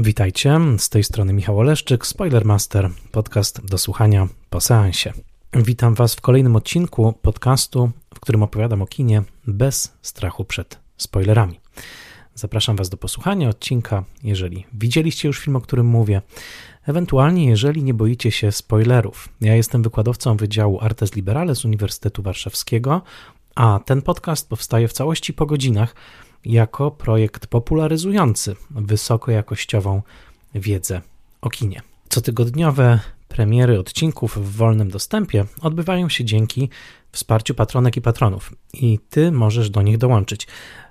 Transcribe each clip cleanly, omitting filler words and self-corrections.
Witajcie, z tej strony Michał Oleszczyk, Spoilermaster, podcast do słuchania po seansie. Witam Was w kolejnym odcinku podcastu, w którym opowiadam o kinie bez strachu przed spoilerami. Zapraszam Was do posłuchania odcinka, jeżeli widzieliście już film, o którym mówię, ewentualnie jeżeli nie boicie się spoilerów. Ja jestem wykładowcą Wydziału Artes Liberales Uniwersytetu Warszawskiego, a ten podcast powstaje w całości po godzinach jako projekt popularyzujący wysokojakościową wiedzę o kinie. Cotygodniowe premiery odcinków w wolnym dostępie odbywają się dzięki wsparciu patronek i patronów i Ty możesz do nich dołączyć.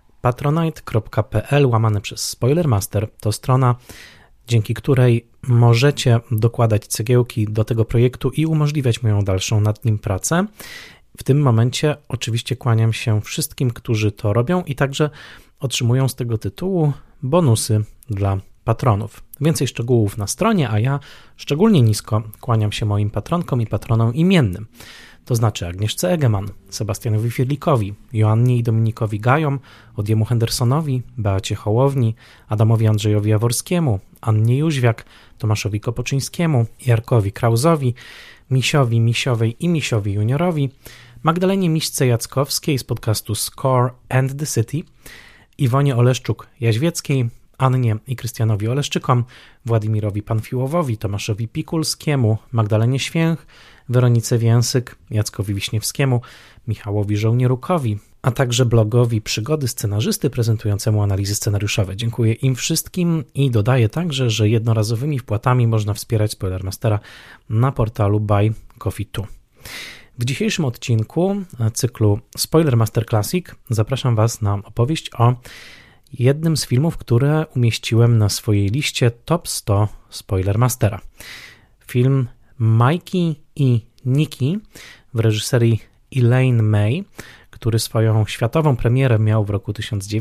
patronite.pl/Spoilermaster to strona, dzięki której możecie dokładać cegiełki do tego projektu i umożliwiać moją dalszą nad nim pracę. W tym momencie oczywiście kłaniam się wszystkim, którzy to robią i także otrzymują z tego tytułu bonusy dla patronów. Więcej szczegółów na stronie, a ja szczególnie nisko kłaniam się moim patronkom i patronom imiennym. To znaczy Agnieszce Egeman, Sebastianowi Firlikowi, Joannie i Dominikowi Gajom, Odiemu Hendersonowi, Beacie Hołowni, Adamowi Andrzejowi Jaworskiemu, Annie Jóźwiak, Tomaszowi Kopoczyńskiemu, Jarkowi Krauzowi, Misiowi, Misiowej i Misiowi Juniorowi, Magdalenie Miśce-Jackowskiej z podcastu Score and the City, Iwonie Oleszczuk-Jaźwieckiej, Annie i Krystianowi Oleszczykom, Władimirowi Panfiłowowi, Tomaszowi Pikulskiemu, Magdalenie Święch, Weronice Więsyk, Jackowi Wiśniewskiemu, Michałowi Żołnierukowi, a także blogowi Przygody Scenarzysty prezentującemu analizy scenariuszowe. Dziękuję im wszystkim i dodaję także, że jednorazowymi wpłatami można wspierać Spoilermastera na portalu Buy Coffee 2. W dzisiejszym odcinku cyklu Spoilermaster Classic zapraszam Was na opowieść o jednym z filmów, które umieściłem na swojej liście Top 100 Spoilermastera. Film Mikey i Nicky w reżyserii Elaine May, który swoją światową premierę miał w roku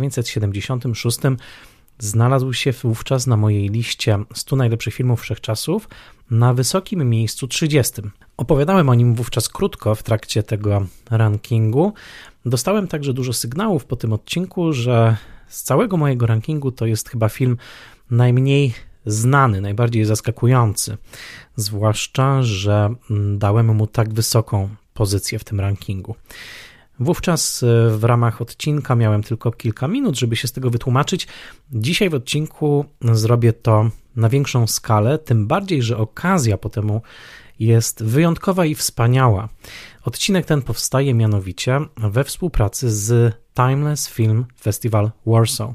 1976, znalazł się wówczas na mojej liście 100 najlepszych filmów wszechczasów na wysokim miejscu 30. Opowiadałem o nim wówczas krótko w trakcie tego rankingu. Dostałem także dużo sygnałów po tym odcinku, że z całego mojego rankingu to jest chyba film najmniej znany, najbardziej zaskakujący. Zwłaszcza, że dałem mu tak wysoką pozycję w tym rankingu. Wówczas w ramach odcinka miałem tylko kilka minut, żeby się z tego wytłumaczyć. Dzisiaj w odcinku zrobię to na większą skalę, tym bardziej, że okazja po temu jest wyjątkowa i wspaniała. Odcinek ten powstaje mianowicie we współpracy z Timeless Film Festival Warsaw.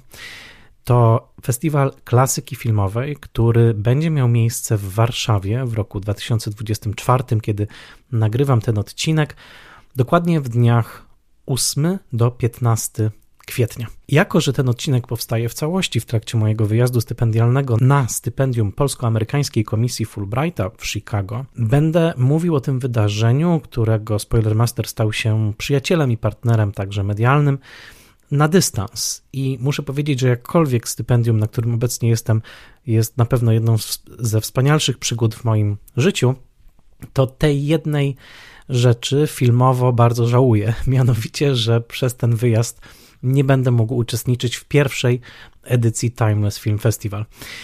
To festiwal klasyki filmowej, który będzie miał miejsce w Warszawie w roku 2024, kiedy nagrywam ten odcinek, dokładnie w dniach 8 do 15 kwietnia. Jako że ten odcinek powstaje w całości w trakcie mojego wyjazdu stypendialnego na stypendium Polsko-Amerykańskiej Komisji Fulbrighta w Chicago, będę mówił o tym wydarzeniu, którego Spoilermaster stał się przyjacielem i partnerem także medialnym, na dystans. I muszę powiedzieć, że jakkolwiek stypendium, na którym obecnie jestem, jest na pewno jedną ze wspanialszych przygód w moim życiu, to tej jednej rzeczy filmowo bardzo żałuję. Mianowicie, że przez ten wyjazd nie będę mógł uczestniczyć w pierwszej edycji Timeless Film Festival.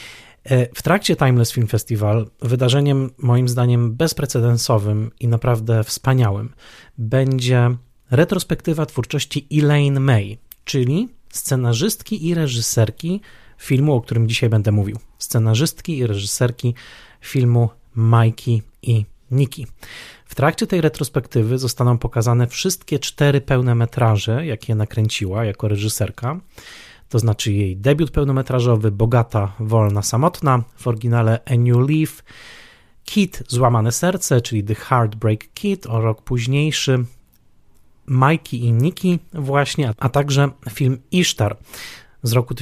W trakcie Timeless Film Festival wydarzeniem moim zdaniem bezprecedensowym i naprawdę wspaniałym będzie retrospektywa twórczości Elaine May, czyli scenarzystki i reżyserki filmu, o którym dzisiaj będę mówił. Scenarzystki i reżyserki filmu Mikey i Nicky. W trakcie tej retrospektywy zostaną pokazane wszystkie 4 pełne metraże, jakie nakręciła jako reżyserka, to znaczy jej debiut pełnometrażowy Bogata, wolna, samotna, w oryginale A New Leaf, Kid, Złamane serce, czyli The Heartbreak Kid, o rok późniejszy, Mikey i Nicky właśnie, a także film Ishtar z roku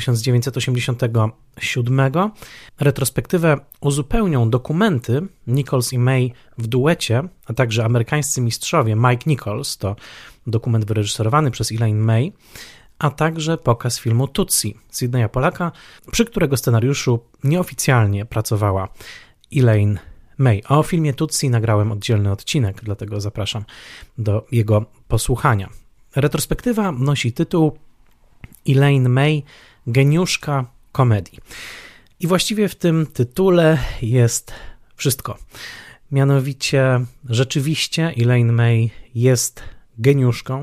1987. Retrospektywę uzupełnią dokumenty Nichols i May w duecie, a także amerykańscy mistrzowie Mike Nichols, to dokument wyreżyserowany przez Elaine May, a także pokaz filmu Tootsie Sydneya Polaka, przy którego scenariuszu nieoficjalnie pracowała Elaine May. A o filmie Tootsie nagrałem oddzielny odcinek, dlatego zapraszam do jego posłuchania. Retrospektywa nosi tytuł Elaine May, geniuszka komedii. I właściwie w tym tytule jest wszystko. Mianowicie rzeczywiście Elaine May jest geniuszką,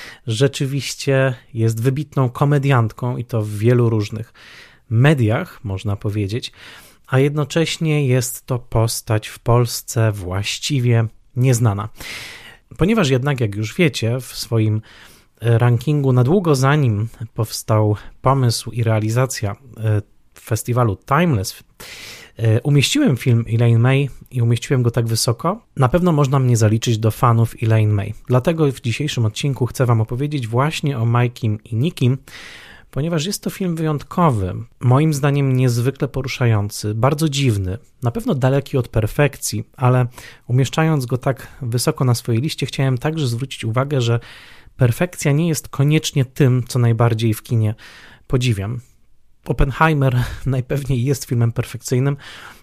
rzeczywiście jest wybitną komediantką i to w wielu różnych mediach, można powiedzieć, a jednocześnie jest to postać w Polsce właściwie nieznana. Ponieważ jednak, jak już wiecie, w swoim rankingu na długo zanim powstał pomysł i realizacja festiwalu Timeless, umieściłem film Elaine May i umieściłem go tak wysoko, na pewno można mnie zaliczyć do fanów Elaine May. Dlatego w dzisiejszym odcinku chcę wam opowiedzieć właśnie o Mike'im i Nickim, ponieważ jest to film wyjątkowy, moim zdaniem niezwykle poruszający, bardzo dziwny, na pewno daleki od perfekcji, ale umieszczając go tak wysoko na swojej liście, chciałem także zwrócić uwagę, że perfekcja nie jest koniecznie tym, co najbardziej w kinie podziwiam. Oppenheimer najpewniej jest filmem perfekcyjnym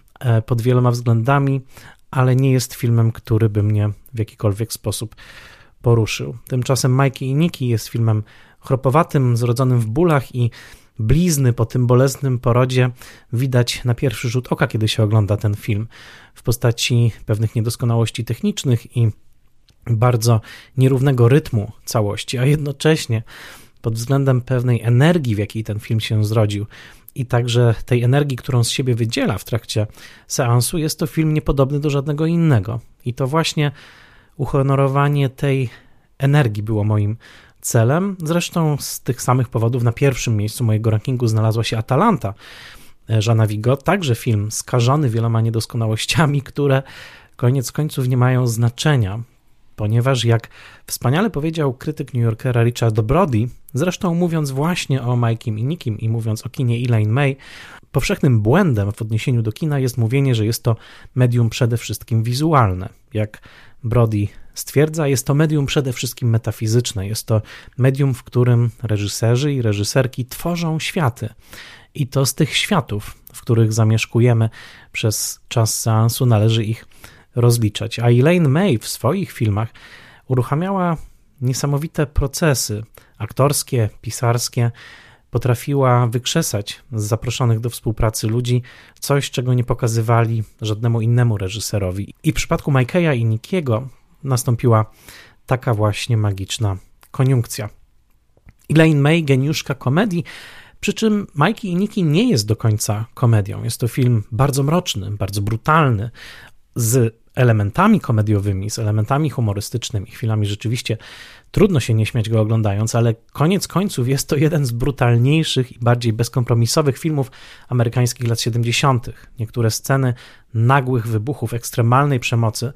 pod wieloma względami, ale nie jest filmem, który by mnie w jakikolwiek sposób poruszył. Tymczasem Mikey i Nicky jest filmem chropowatym, zrodzonym w bólach i blizny po tym bolesnym porodzie widać na pierwszy rzut oka, kiedy się ogląda ten film, w postaci pewnych niedoskonałości technicznych i bardzo nierównego rytmu całości, a jednocześnie pod względem pewnej energii, w jakiej ten film się zrodził i także tej energii, którą z siebie wydziela w trakcie seansu, jest to film niepodobny do żadnego innego. I to właśnie uhonorowanie tej energii było moim celem. Zresztą z tych samych powodów na pierwszym miejscu mojego rankingu znalazła się Atalanta Jeana Vigo, także film skażony wieloma niedoskonałościami, które koniec końców nie mają znaczenia, ponieważ jak wspaniale powiedział krytyk New Yorkera Richard Brody, zresztą mówiąc właśnie o Mike'im i Nickim i mówiąc o kinie Elaine May, powszechnym błędem w odniesieniu do kina jest mówienie, że jest to medium przede wszystkim wizualne. Jak Brody stwierdza, jest to medium przede wszystkim metafizyczne, jest to medium, w którym reżyserzy i reżyserki tworzą światy. I to z tych światów, w których zamieszkujemy przez czas seansu, należy ich rozliczać. A Elaine May w swoich filmach uruchamiała niesamowite procesy aktorskie, pisarskie, potrafiła wykrzesać z zaproszonych do współpracy ludzi coś, czego nie pokazywali żadnemu innemu reżyserowi. I w przypadku Mike'a i Nickiego nastąpiła taka właśnie magiczna koniunkcja. Elaine May, geniuszka komedii, przy czym Mikey i Nicky nie jest do końca komedią. Jest to film bardzo mroczny, bardzo brutalny, z elementami komediowymi, z elementami humorystycznymi. Chwilami rzeczywiście trudno się nie śmiać go oglądając, ale koniec końców jest to jeden z brutalniejszych i bardziej bezkompromisowych filmów amerykańskich lat 70. Niektóre sceny nagłych wybuchów, ekstremalnej przemocy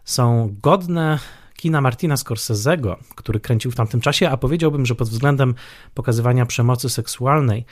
są godne kina Martina Scorsese'ego, który kręcił w tamtym czasie, a powiedziałbym, że pod względem pokazywania przemocy seksualnej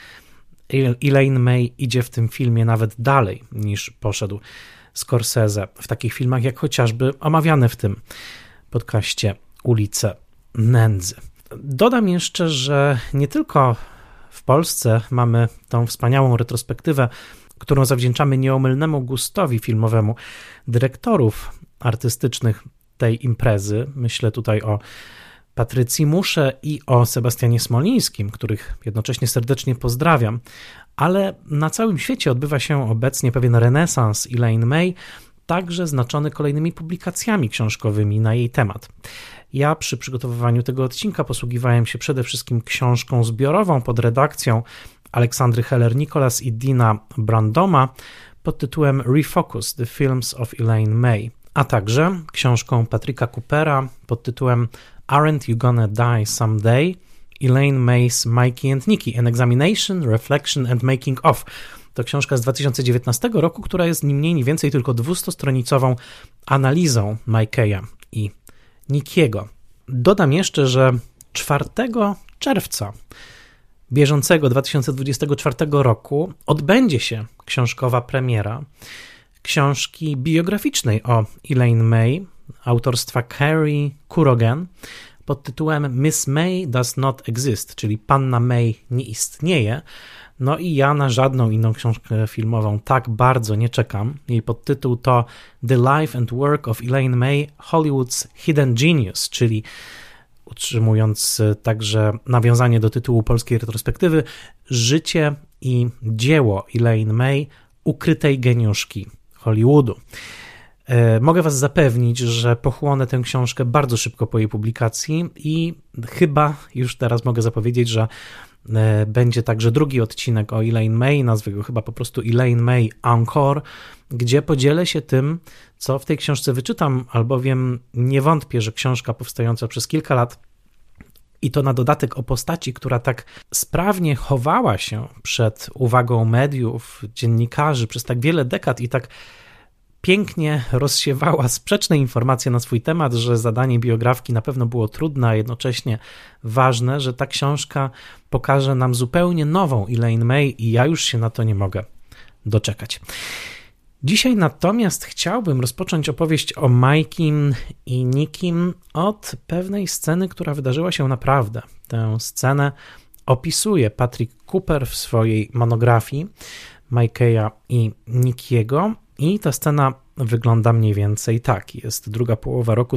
Elaine May idzie w tym filmie nawet dalej niż poszedł Scorsese w takich filmach jak chociażby omawiane w tym podcaście Ulice Nędzy. Dodam jeszcze, że nie tylko w Polsce mamy tą wspaniałą retrospektywę, którą zawdzięczamy nieomylnemu gustowi filmowemu dyrektorów artystycznych tej imprezy. Myślę tutaj o Patrycji Musze i o Sebastianie Smolińskim, których jednocześnie serdecznie pozdrawiam, ale na całym świecie odbywa się obecnie pewien renesans Elaine May, także znaczony kolejnymi publikacjami książkowymi na jej temat. Ja przy przygotowywaniu tego odcinka posługiwałem się przede wszystkim książką zbiorową pod redakcją Aleksandry Heller-Nicholas i Dina Brandoma pod tytułem Refocus: The Films of Elaine May, a także książką Patricka Coopera pod tytułem Aren't You Gonna Die Someday? Elaine May's Mikey and Nicky, An Examination, Reflection and Making of. To książka z 2019 roku, która jest ni mniej, ni więcej tylko 200-stronicową analizą Mike'a i Nickiego. Dodam jeszcze, że 4 czerwca bieżącego 2024 roku odbędzie się książkowa premiera książki biograficznej o Elaine May autorstwa Carrie Kurogan pod tytułem Miss May Does Not Exist, czyli Panna May nie istnieje. No i ja na żadną inną książkę filmową tak bardzo nie czekam. Jej podtytuł to The Life and Work of Elaine May, Hollywood's Hidden Genius, czyli utrzymując także nawiązanie do tytułu polskiej retrospektywy, życie i dzieło Elaine May, ukrytej geniuszki Hollywoodu. Mogę Was zapewnić, że pochłonę tę książkę bardzo szybko po jej publikacji i chyba już teraz mogę zapowiedzieć, że będzie także drugi odcinek o Elaine May, nazwę go chyba po prostu Elaine May Encore, gdzie podzielę się tym, co w tej książce wyczytam, albowiem nie wątpię, że książka powstająca przez kilka lat i to na dodatek o postaci, która tak sprawnie chowała się przed uwagą mediów, dziennikarzy przez tak wiele dekad i tak pięknie rozsiewała sprzeczne informacje na swój temat, że zadanie biografki na pewno było trudne, a jednocześnie ważne, że ta książka pokaże nam zupełnie nową Elaine May i ja już się na to nie mogę doczekać. Dzisiaj natomiast chciałbym rozpocząć opowieść o Mike'im i Nickim od pewnej sceny, która wydarzyła się naprawdę. Tę scenę opisuje Patrick Cooper w swojej monografii Mike'a i Nickiego i ta scena wygląda mniej więcej tak. Jest druga połowa roku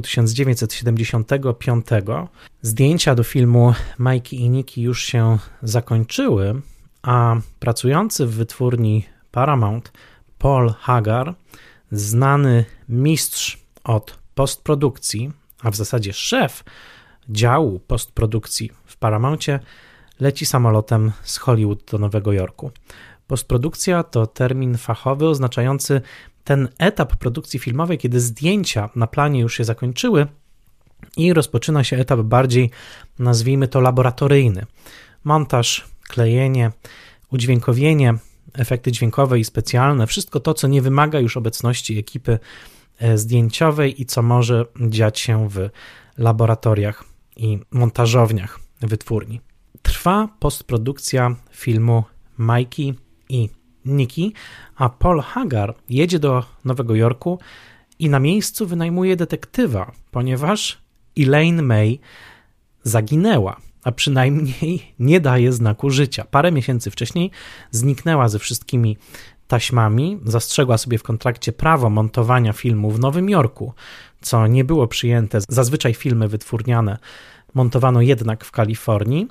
1975. Zdjęcia do filmu Mikey i Nicky już się zakończyły, a pracujący w wytwórni Paramount Paul Hagar, znany mistrz od postprodukcji, a w zasadzie szef działu postprodukcji w Paramouncie, leci samolotem z Hollywood do Nowego Jorku. Postprodukcja to termin fachowy oznaczający ten etap produkcji filmowej, kiedy zdjęcia na planie już się zakończyły i rozpoczyna się etap bardziej, nazwijmy to, laboratoryjny. Montaż, klejenie, udźwiękowienie, efekty dźwiękowe i specjalne, wszystko to, co nie wymaga już obecności ekipy zdjęciowej i co może dziać się w laboratoriach i montażowniach wytwórni. Trwa postprodukcja filmu Mikey i Nicky, a Paul Hagar jedzie do Nowego Jorku i na miejscu wynajmuje detektywa, ponieważ Elaine May zaginęła, a przynajmniej nie daje znaku życia. Parę miesięcy wcześniej zniknęła ze wszystkimi taśmami, zastrzegła sobie w kontrakcie prawo montowania filmu w Nowym Jorku, co nie było przyjęte. Zazwyczaj filmy wytwórniane montowano jednak w Kalifornii.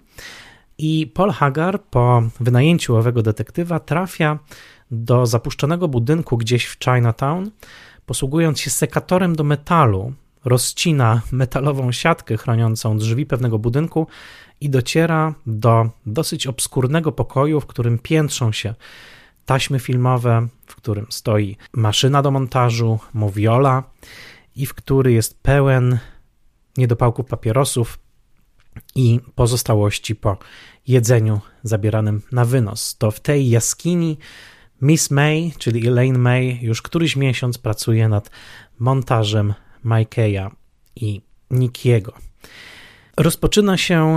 I Paul Hagar po wynajęciu owego detektywa trafia do zapuszczonego budynku gdzieś w Chinatown, posługując się sekatorem do metalu, rozcina metalową siatkę chroniącą drzwi pewnego budynku i dociera do dosyć obskurnego pokoju, w którym piętrzą się taśmy filmowe, w którym stoi maszyna do montażu, moviola i w który jest pełen niedopałków papierosów i pozostałości po jedzeniu zabieranym na wynos. To w tej jaskini Miss May, czyli Elaine May, już któryś miesiąc pracuje nad montażem Mike'a i Nickiego. Rozpoczyna się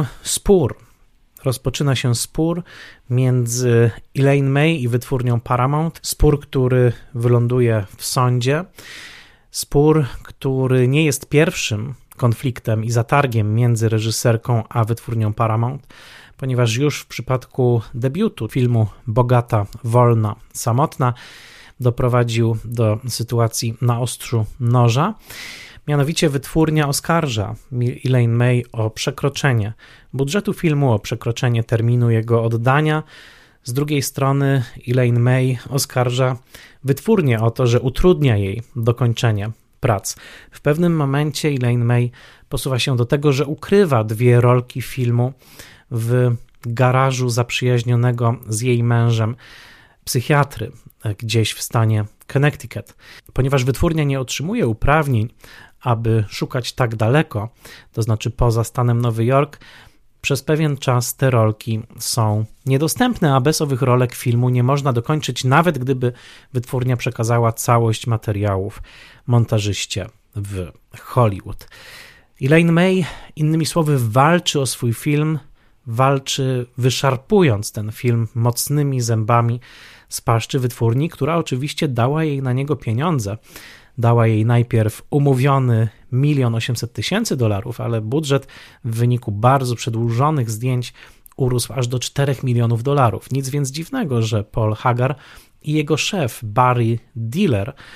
spór między Elaine May i wytwórnią Paramount. Spór, który wyląduje w sądzie. Spór, który nie jest pierwszym konfliktem i zatargiem między reżyserką a wytwórnią Paramount, ponieważ już w przypadku debiutu filmu Bogata, wolna, samotna doprowadził do sytuacji na ostrzu noża. Mianowicie wytwórnia oskarża Elaine May o przekroczenie budżetu filmu, o przekroczenie terminu jego oddania. Z drugiej strony Elaine May oskarża wytwórnię o to, że utrudnia jej dokończenie prac. W pewnym momencie Elaine May posuwa się do tego, że ukrywa dwie rolki filmu w garażu zaprzyjaźnionego z jej mężem psychiatry gdzieś w stanie Connecticut. Ponieważ wytwórnia nie otrzymuje uprawnień, aby szukać tak daleko, to znaczy poza stanem Nowy Jork, przez pewien czas te rolki są niedostępne, a bez owych rolek filmu nie można dokończyć, nawet gdyby wytwórnia przekazała całość materiałów montażyście w Hollywood. Elaine May, innymi słowy, walczy o swój film, walczy wyszarpując ten film mocnymi zębami z paszczy wytwórni, która oczywiście dała jej na niego pieniądze. Dała jej najpierw umówiony $1,800,000, ale budżet w wyniku bardzo przedłużonych zdjęć urósł aż do $4 milionów. Nic więc dziwnego, że Paul Hagar i jego szef Barry Diller,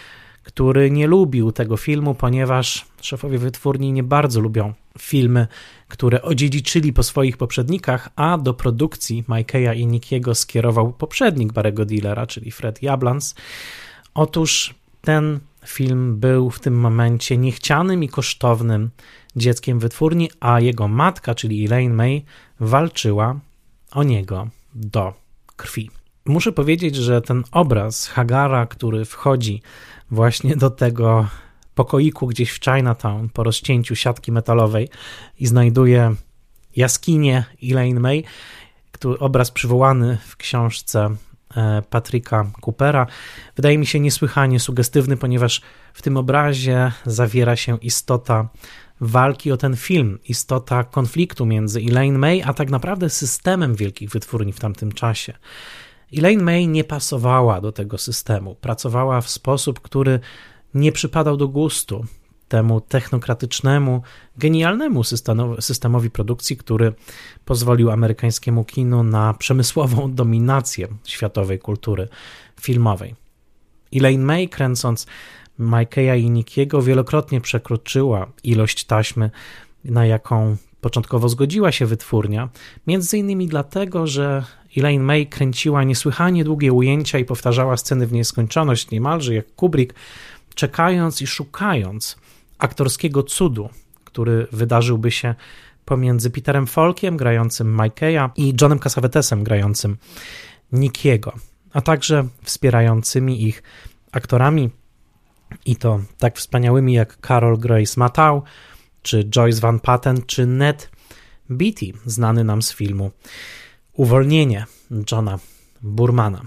który nie lubił tego filmu, ponieważ szefowie wytwórni nie bardzo lubią filmy, które odziedziczyli po swoich poprzednikach, a do produkcji Mike'a i Nickiego skierował poprzednik Barry'ego Dillera, czyli Fred Yablans. Otóż ten film był w tym momencie niechcianym i kosztownym dzieckiem wytwórni, a jego matka, czyli Elaine May, walczyła o niego do krwi. Muszę powiedzieć, że ten obraz Hagara, który wchodzi właśnie do tego pokoiku gdzieś w Chinatown po rozcięciu siatki metalowej i znajduje jaskinię Elaine May, obraz przywołany w książce Patricka Coopera, wydaje mi się niesłychanie sugestywny, ponieważ w tym obrazie zawiera się istota walki o ten film, istota konfliktu między Elaine May, a tak naprawdę systemem wielkich wytwórni w tamtym czasie. Elaine May nie pasowała do tego systemu, pracowała w sposób, który nie przypadał do gustu temu technokratycznemu, genialnemu systemowi produkcji, który pozwolił amerykańskiemu kinu na przemysłową dominację światowej kultury filmowej. Elaine May, kręcąc Mike'a i Nickiego, wielokrotnie przekroczyła ilość taśmy, na jaką początkowo zgodziła się wytwórnia, między innymi dlatego, że Elaine May kręciła niesłychanie długie ujęcia i powtarzała sceny w nieskończoność, niemalże jak Kubrick, czekając i szukając aktorskiego cudu, który wydarzyłby się pomiędzy Peterem Falkiem grającym Mike'a i Johnem Cassavetesem grającym Nickiego, a także wspierającymi ich aktorami i to tak wspaniałymi jak Carol Grace Matthau, czy Joyce Van Patten, czy Ned Beatty, znany nam z filmu Uwolnienie Johna Boormana.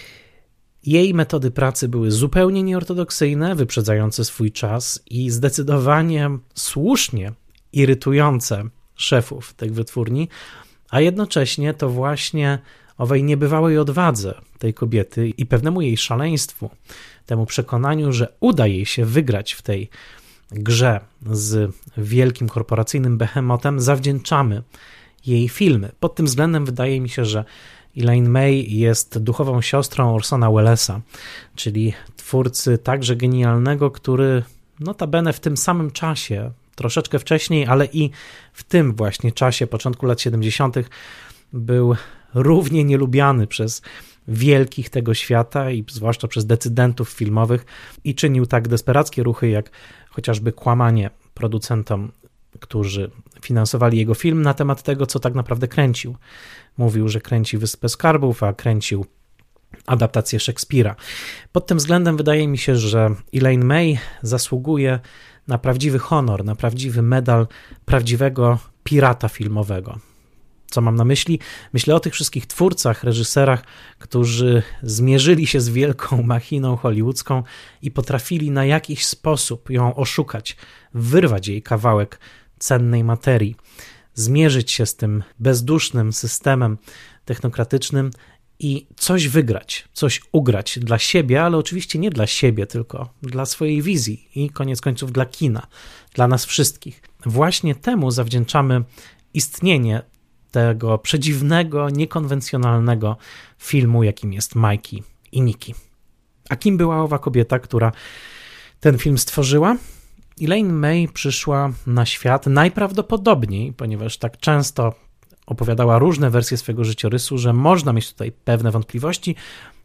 Jej metody pracy były zupełnie nieortodoksyjne, wyprzedzające swój czas i zdecydowanie słusznie irytujące szefów tych wytwórni, a jednocześnie to właśnie owej niebywałej odwadze tej kobiety i pewnemu jej szaleństwu, temu przekonaniu, że uda jej się wygrać w tej grze z wielkim korporacyjnym behemotem, zawdzięczamy jej filmy. Pod tym względem wydaje mi się, że Elaine May jest duchową siostrą Orsona Wellesa, czyli twórcy także genialnego, który notabene w tym samym czasie, troszeczkę wcześniej, ale i w tym właśnie czasie, początku lat 70. był równie nielubiany przez wielkich tego świata i zwłaszcza przez decydentów filmowych i czynił tak desperackie ruchy, jak chociażby kłamanie producentom, którzy finansowali jego film na temat tego, co tak naprawdę kręcił. Mówił, że kręci Wyspę Skarbów, a kręcił adaptację Szekspira. Pod tym względem wydaje mi się, że Elaine May zasługuje na prawdziwy honor, na prawdziwy medal prawdziwego pirata filmowego. Co mam na myśli? Myślę o tych wszystkich twórcach, reżyserach, którzy zmierzyli się z wielką machiną hollywoodzką i potrafili na jakiś sposób ją oszukać, wyrwać jej kawałek cennej materii, zmierzyć się z tym bezdusznym systemem technokratycznym i coś wygrać, coś ugrać dla siebie, ale oczywiście nie dla siebie, tylko dla swojej wizji i koniec końców dla kina, dla nas wszystkich. Właśnie temu zawdzięczamy istnienie tego przedziwnego, niekonwencjonalnego filmu, jakim jest Mikey i Nicky. A kim była owa kobieta, która ten film stworzyła? Elaine May przyszła na świat najprawdopodobniej, ponieważ tak często opowiadała różne wersje swojego życiorysu, że można mieć tutaj pewne wątpliwości,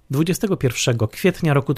21 kwietnia roku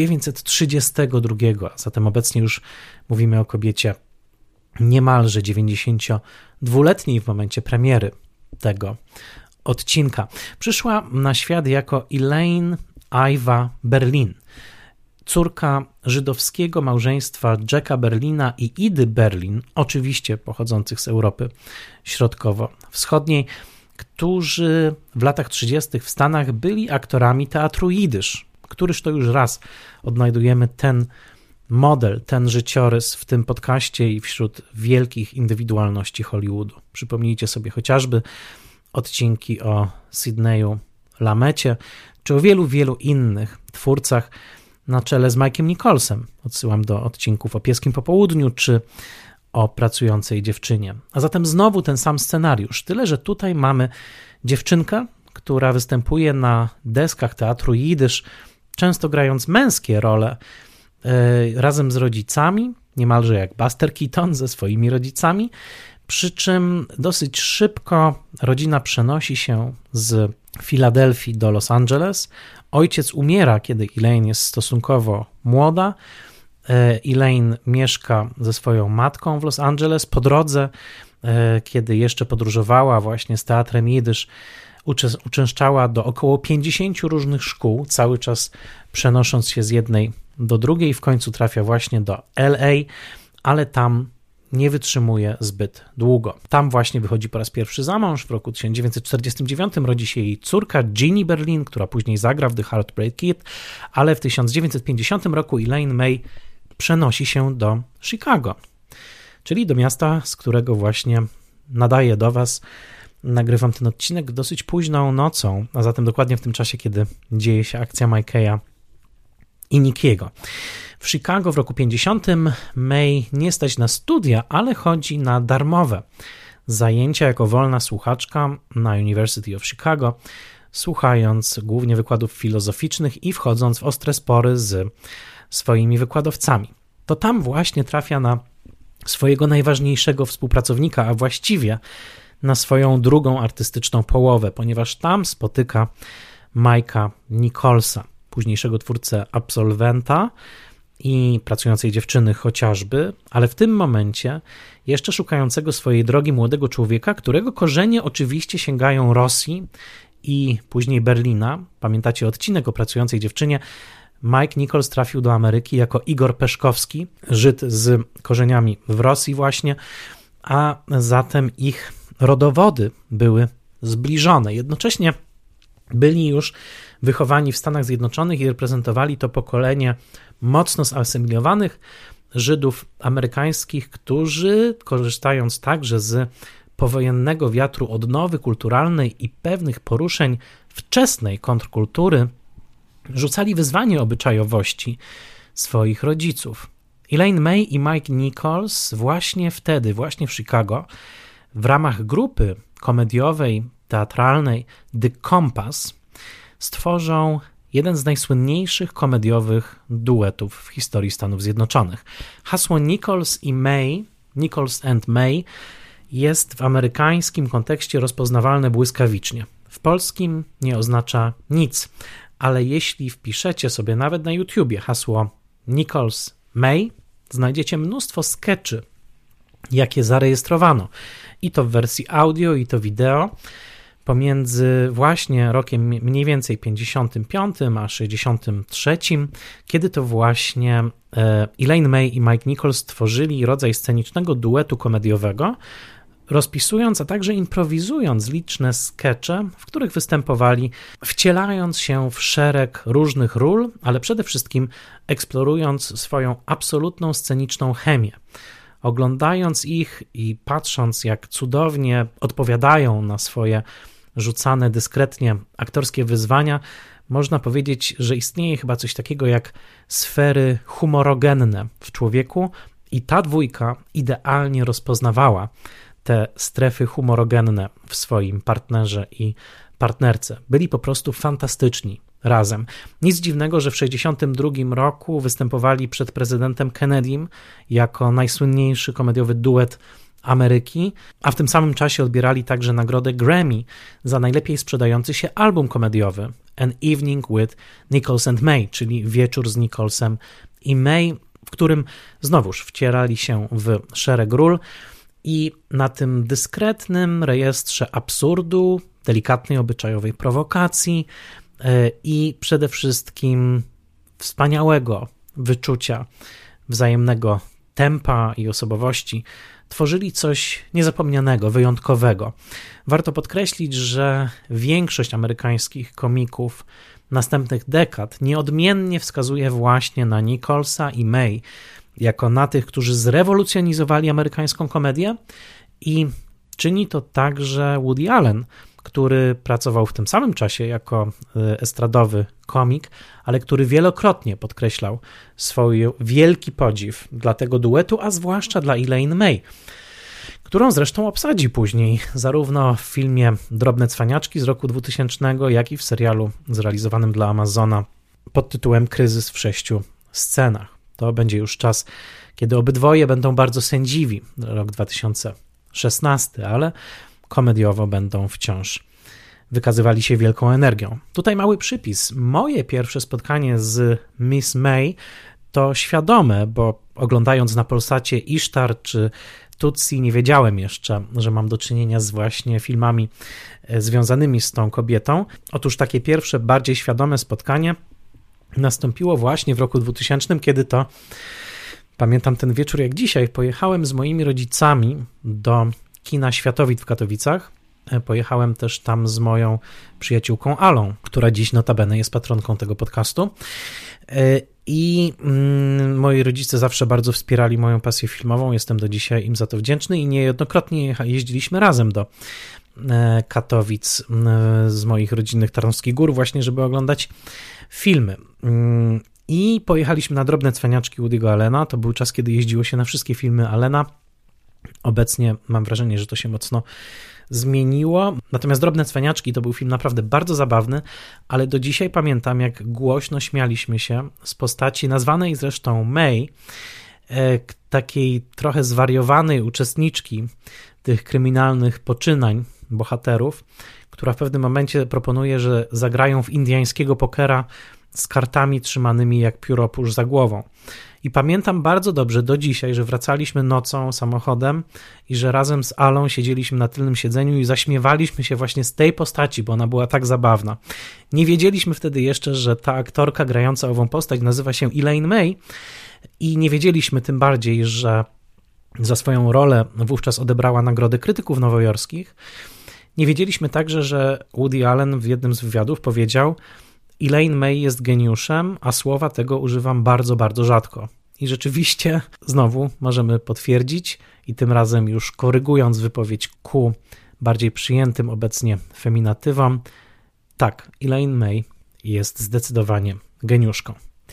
1932, a zatem obecnie już mówimy o kobiecie niemalże 92-letniej w momencie premiery tego odcinka. Przyszła na świat jako Elaine Iva Berlin, córka żydowskiego małżeństwa Jacka Berlina i Idy Berlin, oczywiście pochodzących z Europy Środkowo-Wschodniej, którzy w latach 30. w Stanach byli aktorami teatru jidysz, któryż to już raz odnajdujemy ten model, ten życiorys w tym podcaście i wśród wielkich indywidualności Hollywoodu. Przypomnijcie sobie chociażby odcinki o Sidneyu Lamecie, czy o wielu, wielu innych twórcach na czele z Mike'em Nicholsem. Odsyłam do odcinków o Pieskim Popołudniu, czy o Pracującej dziewczynie. A zatem znowu ten sam scenariusz, tyle że tutaj mamy dziewczynkę, która występuje na deskach teatru jidysz, często grając męskie role, razem z rodzicami, niemalże jak Buster Keaton ze swoimi rodzicami, przy czym dosyć szybko rodzina przenosi się z Filadelfii do Los Angeles. Ojciec umiera, kiedy Elaine jest stosunkowo młoda. Elaine mieszka ze swoją matką w Los Angeles. Po drodze, kiedy jeszcze podróżowała właśnie z teatrem jidysz, uczęszczała do około 50 różnych szkół, cały czas przenosząc się z jednej do drugiej. W końcu trafia właśnie do LA, ale tam nie wytrzymuje zbyt długo. Tam właśnie wychodzi po raz pierwszy za mąż. W roku 1949 rodzi się jej córka Jeannie Berlin, która później zagra w The Heartbreak Kid, ale w 1950 roku Elaine May przenosi się do Chicago, czyli do miasta, z którego właśnie nadaję do Was. Nagrywam ten odcinek dosyć późną nocą, a zatem dokładnie w tym czasie, kiedy dzieje się akcja Mikeya i Nickiego. W Chicago w roku 50 May nie stać na studia, ale chodzi na darmowe zajęcia jako wolna słuchaczka na University of Chicago, słuchając głównie wykładów filozoficznych i wchodząc w ostre spory z swoimi wykładowcami. To tam właśnie trafia na swojego najważniejszego współpracownika, a właściwie na swoją drugą artystyczną połowę, ponieważ tam spotyka Mike'a Nicholsa, późniejszego twórcę Absolwenta i Pracującej dziewczyny chociażby, ale w tym momencie jeszcze szukającego swojej drogi młodego człowieka, którego korzenie oczywiście sięgają Rosji i później Berlina. Pamiętacie odcinek o Pracującej dziewczynie? Mike Nichols trafił do Ameryki jako Igor Peszkowski, Żyd z korzeniami w Rosji właśnie, a zatem ich rodowody były zbliżone. Jednocześnie byli już wychowani w Stanach Zjednoczonych i reprezentowali to pokolenie mocno zasymilowanych Żydów amerykańskich, którzy, korzystając także z powojennego wiatru odnowy kulturalnej i pewnych poruszeń wczesnej kontrkultury, rzucali wyzwanie obyczajowości swoich rodziców. Elaine May i Mike Nichols właśnie wtedy, właśnie w Chicago, w ramach grupy komediowej, teatralnej The Compass stworzą jeden z najsłynniejszych komediowych duetów w historii Stanów Zjednoczonych. Hasło Nichols i May, Nichols and May, jest w amerykańskim kontekście rozpoznawalne błyskawicznie. W polskim nie oznacza nic, ale jeśli wpiszecie sobie nawet na YouTubie hasło Nichols May, znajdziecie mnóstwo skeczy, jakie zarejestrowano. I to w wersji audio, i to wideo. Pomiędzy właśnie rokiem mniej więcej 55 a 63, kiedy to właśnie Elaine May i Mike Nichols stworzyli rodzaj scenicznego duetu komediowego, rozpisując, a także improwizując liczne skecze, w których występowali, wcielając się w szereg różnych ról, ale przede wszystkim eksplorując swoją absolutną sceniczną chemię. Oglądając ich i patrząc, jak cudownie odpowiadają na swoje rzucane dyskretnie aktorskie wyzwania, można powiedzieć, że istnieje chyba coś takiego jak sfery humorogenne w człowieku i ta dwójka idealnie rozpoznawała te strefy humorogenne w swoim partnerze i partnerce. Byli po prostu fantastyczni razem. Nic dziwnego, że w 1962 roku występowali przed prezydentem Kennedym jako najsłynniejszy komediowy duet Ameryki, a w tym samym czasie odbierali także nagrodę Grammy za najlepiej sprzedający się album komediowy An Evening with Nichols and May, czyli Wieczór z Nicholsem i May, w którym znowuż wcierali się w szereg ról i na tym dyskretnym rejestrze absurdu, delikatnej obyczajowej prowokacji i przede wszystkim wspaniałego wyczucia wzajemnego tempa i osobowości tworzyli coś niezapomnianego, wyjątkowego. Warto podkreślić, że większość amerykańskich komików następnych dekad nieodmiennie wskazuje właśnie na Nicholsa i May jako na tych, którzy zrewolucjonizowali amerykańską komedię i czyni to także Woody Allen, który pracował w tym samym czasie jako estradowy komik, ale który wielokrotnie podkreślał swój wielki podziw dla tego duetu, a zwłaszcza dla Elaine May, którą zresztą obsadzi później zarówno w filmie Drobne cwaniaczki z roku 2000, jak i w serialu zrealizowanym dla Amazona pod tytułem Kryzys w 6 scenach. To będzie już czas, kiedy obydwoje będą bardzo sędziwi, rok 2016, ale komediowo będą wciąż wykazywali się wielką energią. Tutaj mały przypis. Moje pierwsze spotkanie z Miss May to świadome, bo oglądając na Polsacie Isztar czy Tutsi nie wiedziałem jeszcze, że mam do czynienia z właśnie filmami związanymi z tą kobietą. Otóż takie pierwsze, bardziej świadome spotkanie nastąpiło właśnie w roku 2000, kiedy to, pamiętam ten wieczór jak dzisiaj, pojechałem z moimi rodzicami do kina Światowit w Katowicach. Pojechałem też tam z moją przyjaciółką Alą, która dziś notabene jest patronką tego podcastu. I moi rodzice zawsze bardzo wspierali moją pasję filmową. Jestem do dzisiaj im za to wdzięczny i niejednokrotnie jeździliśmy razem do Katowic z moich rodzinnych Tarnowskich Gór właśnie, żeby oglądać filmy. I pojechaliśmy na Drobne cwaniaczki Woody'ego Allena. To był czas, kiedy jeździło się na wszystkie filmy Allena. Obecnie mam wrażenie, że to się mocno zmieniło. Natomiast Drobne cwaniaczki to był film naprawdę bardzo zabawny, ale do dzisiaj pamiętam, jak głośno śmialiśmy się z postaci nazwanej zresztą May, takiej trochę zwariowanej uczestniczki tych kryminalnych poczynań bohaterów, która w pewnym momencie proponuje, że zagrają w indyjskiego pokera z kartami trzymanymi jak pióropusz za głową. I pamiętam bardzo dobrze do dzisiaj, że wracaliśmy nocą samochodem i że razem z Alą siedzieliśmy na tylnym siedzeniu i zaśmiewaliśmy się właśnie z tej postaci, bo ona była tak zabawna. Nie wiedzieliśmy wtedy jeszcze, że ta aktorka grająca ową postać nazywa się Elaine May i nie wiedzieliśmy tym bardziej, że za swoją rolę wówczas odebrała nagrody krytyków nowojorskich. Nie wiedzieliśmy także, że Woody Allen w jednym z wywiadów powiedział: Elaine May jest geniuszem, a słowa tego używam bardzo, bardzo rzadko. I rzeczywiście znowu możemy potwierdzić i tym razem już korygując wypowiedź ku bardziej przyjętym obecnie feminatywom, tak, Elaine May jest zdecydowanie geniuszką.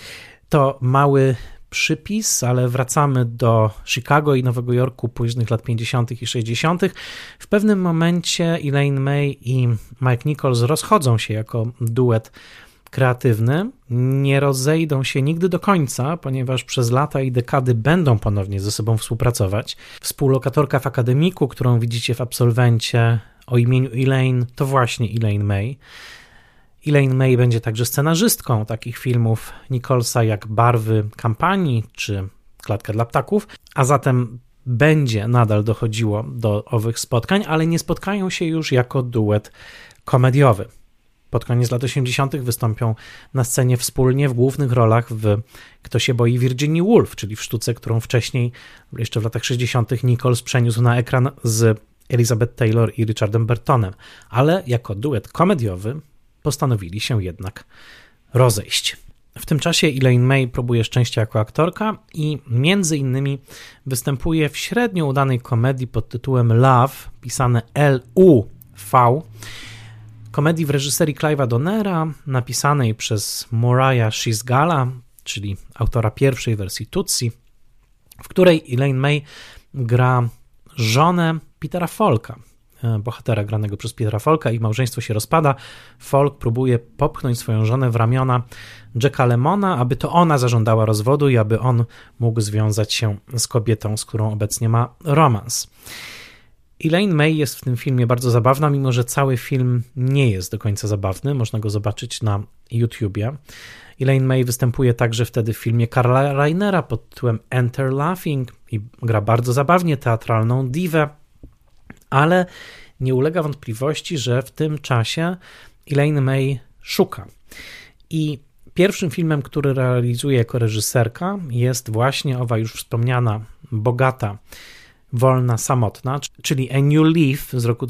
To mały przypis, ale wracamy do Chicago i Nowego Jorku późnych lat 50. i 60. W pewnym momencie Elaine May i Mike Nichols rozchodzą się jako duet kreatywny, nie rozejdą się nigdy do końca, ponieważ przez lata i dekady będą ponownie ze sobą współpracować. Współlokatorka w akademiku, którą widzicie w Absolwencie o imieniu Elaine, to właśnie Elaine May. Elaine May będzie także scenarzystką takich filmów Nicholsa jak Barwy kampanii czy Klatka dla ptaków, a zatem będzie nadal dochodziło do owych spotkań, ale nie spotkają się już jako duet komediowy. Pod koniec lat 80. wystąpią na scenie wspólnie w głównych rolach w Kto się boi Virginia Woolf, czyli w sztuce, którą wcześniej, jeszcze w latach 60. Nichols przeniósł na ekran z Elizabeth Taylor i Richardem Burtonem, ale jako duet komediowy postanowili się jednak rozejść. W tym czasie Elaine May próbuje szczęścia jako aktorka i między innymi występuje w średnio udanej komedii pod tytułem Love, pisane L-U-V, komedii w reżyserii Clive'a Donnera, napisanej przez Moriah Shizgala, czyli autora pierwszej wersji Tutsi, w której Elaine May gra żonę Petera Falka, bohatera granego przez Petera Falka. Ich małżeństwo się rozpada. Falk próbuje popchnąć swoją żonę w ramiona Jacka Lemmona, aby to ona zażądała rozwodu i aby on mógł związać się z kobietą, z którą obecnie ma romans. Elaine May jest w tym filmie bardzo zabawna, mimo że cały film nie jest do końca zabawny. Można go zobaczyć na YouTubie. Elaine May występuje także wtedy w filmie Karla Rainera pod tytułem Enter Laughing i gra bardzo zabawnie teatralną diwę, ale nie ulega wątpliwości, że w tym czasie Elaine May szuka. I pierwszym filmem, który realizuje jako reżyserka, jest właśnie owa już wspomniana, bogata, wolna, samotna, czyli A New Leaf z roku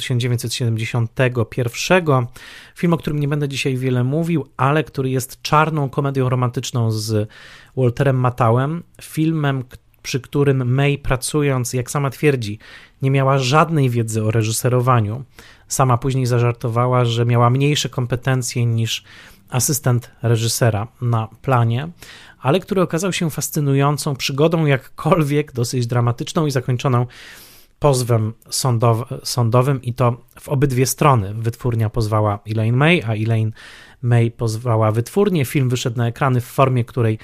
1971. Film, o którym nie będę dzisiaj wiele mówił, ale który jest czarną komedią romantyczną z Walterem Matthauem. Filmem, przy którym May, pracując, jak sama twierdzi, nie miała żadnej wiedzy o reżyserowaniu. Sama później zażartowała, że miała mniejsze kompetencje niż asystent reżysera na planie, ale który okazał się fascynującą przygodą, jakkolwiek dosyć dramatyczną i zakończoną pozwem sądowym i to w obydwie strony. Wytwórnia pozwała Elaine May, a Elaine May pozwała wytwórnię. Film wyszedł na ekrany w formie, której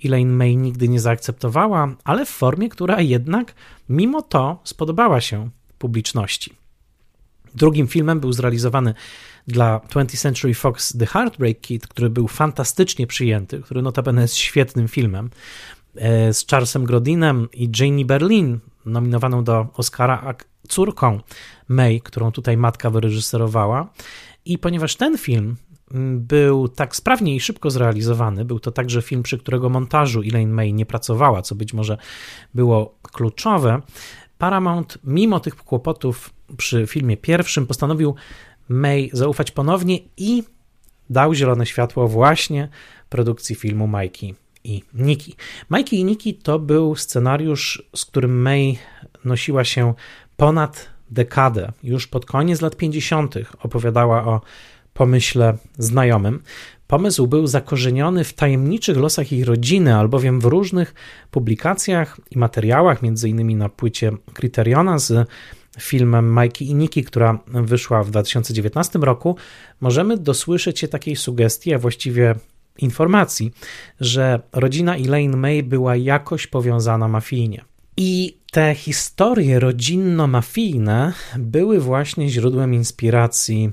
Elaine May nigdy nie zaakceptowała, ale w formie, która jednak mimo to spodobała się publiczności. Drugim filmem był zrealizowany dla 20th Century Fox The Heartbreak Kid, który był fantastycznie przyjęty, który notabene jest świetnym filmem, z Charlesem Grodinem i Janie Berlin, nominowaną do Oscara, a córką May, którą tutaj matka wyreżyserowała. I ponieważ ten film był tak sprawnie i szybko zrealizowany, był to także film, przy którego montażu Elaine May nie pracowała, co być może było kluczowe, Paramount, mimo tych kłopotów przy filmie pierwszym, postanowił May zaufać ponownie i dał zielone światło właśnie produkcji filmu Mikey i Nikki. Mikey i Nikki to był scenariusz, z którym May nosiła się ponad dekadę. Już pod koniec lat 50. opowiadała o pomyśle znajomym. Pomysł był zakorzeniony w tajemniczych losach ich rodziny, albowiem w różnych publikacjach i materiałach, między innymi na płycie Criteriona z filmem Mikey i Nikki, która wyszła w 2019 roku, możemy dosłyszeć się takiej sugestii, a właściwie informacji, że rodzina Elaine May była jakoś powiązana mafijnie. I te historie rodzinno-mafijne były właśnie źródłem inspiracji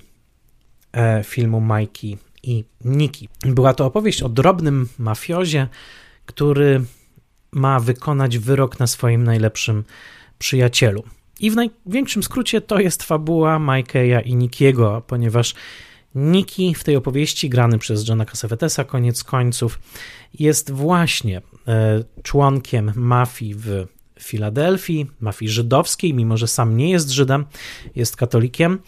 filmu Mikey i Nikki. Była to opowieść o drobnym mafiozie, który ma wykonać wyrok na swoim najlepszym przyjacielu. I w największym skrócie to jest fabuła Mikeya i Nickiego, ponieważ Nicky w tej opowieści, grany przez Johna Cassavetesa koniec końców, jest właśnie członkiem mafii w Filadelfii, mafii żydowskiej, mimo że sam nie jest Żydem, jest katolikiem,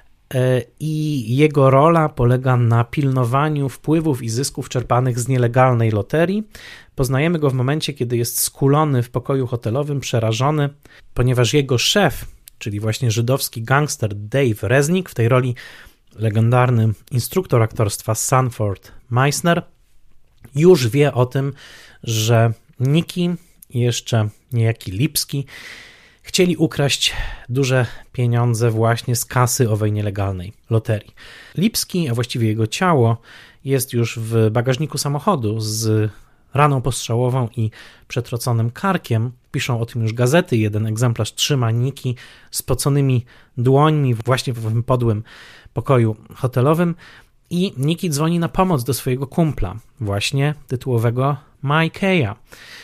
i jego rola polega na pilnowaniu wpływów i zysków czerpanych z nielegalnej loterii. Poznajemy go w momencie, kiedy jest skulony w pokoju hotelowym, przerażony, ponieważ jego szef, czyli właśnie żydowski gangster Dave Reznik, w tej roli legendarny instruktor aktorstwa Sanford Meisner, już wie o tym, że Nicky i jeszcze niejaki Lipski chcieli ukraść duże pieniądze właśnie z kasy owej nielegalnej loterii. Lipski, a właściwie jego ciało, jest już w bagażniku samochodu z raną postrzałową i przetroconym karkiem. Piszą o tym już gazety. Jeden egzemplarz trzyma Nicky spoconymi dłońmi właśnie w owym podłym pokoju hotelowym i Nicky dzwoni na pomoc do swojego kumpla, właśnie tytułowego Mikeya.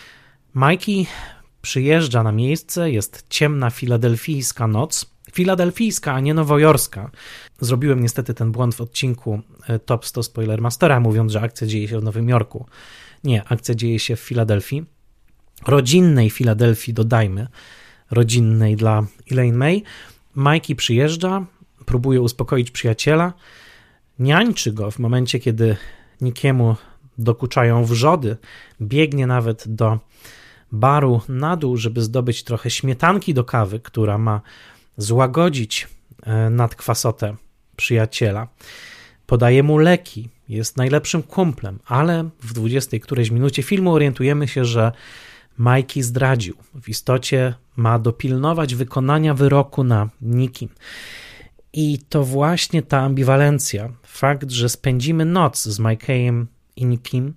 Mikey przyjeżdża na miejsce, jest ciemna filadelfijska noc. Filadelfijska, a nie nowojorska. Zrobiłem niestety ten błąd w odcinku Top 100 Spoilermastera, mówiąc, że akcja dzieje się w Nowym Jorku. Nie, akcja dzieje się w Filadelfii. Rodzinnej Filadelfii, dodajmy. Rodzinnej dla Elaine May. Mikey przyjeżdża, próbuje uspokoić przyjaciela, niańczy go w momencie, kiedy Nickiemu dokuczają wrzody, biegnie nawet do baru na dół, żeby zdobyć trochę śmietanki do kawy, która ma złagodzić nadkwasotę przyjaciela. Podaje mu leki, jest najlepszym kumplem, ale w 20 którejś minucie filmu orientujemy się, że Mikey zdradził. W istocie ma dopilnować wykonania wyroku na Nickim. I to właśnie ta ambiwalencja, fakt, że spędzimy noc z Mikeyem i Nickim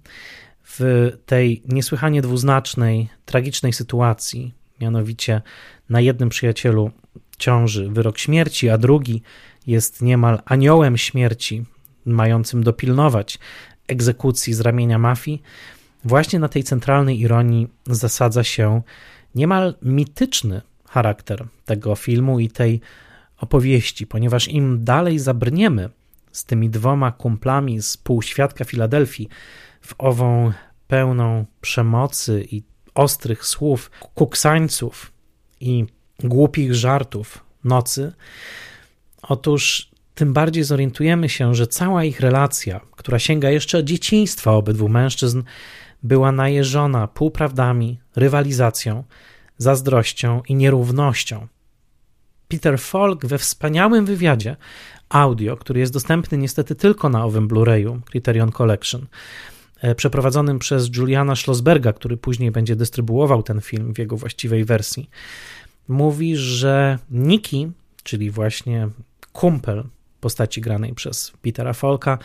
w tej niesłychanie dwuznacznej, tragicznej sytuacji, mianowicie na jednym przyjacielu ciąży wyrok śmierci, a drugi jest niemal aniołem śmierci, mającym dopilnować egzekucji z ramienia mafii, właśnie na tej centralnej ironii zasadza się niemal mityczny charakter tego filmu i tej opowieści, ponieważ im dalej zabrniemy z tymi dwoma kumplami z półświadka Filadelfii w ową pełną przemocy i ostrych słów, kuksańców i głupich żartów nocy, otóż tym bardziej zorientujemy się, że cała ich relacja, która sięga jeszcze dzieciństwa obydwu mężczyzn, była najeżona półprawdami, rywalizacją, zazdrością i nierównością. Peter Falk we wspaniałym wywiadzie audio, który jest dostępny niestety tylko na owym Blu-rayu Criterion Collection, przeprowadzonym przez Juliana Schlossberga, który później będzie dystrybuował ten film w jego właściwej wersji, mówi, że Nicky, czyli właśnie kumpel postaci granej przez Petera Falka,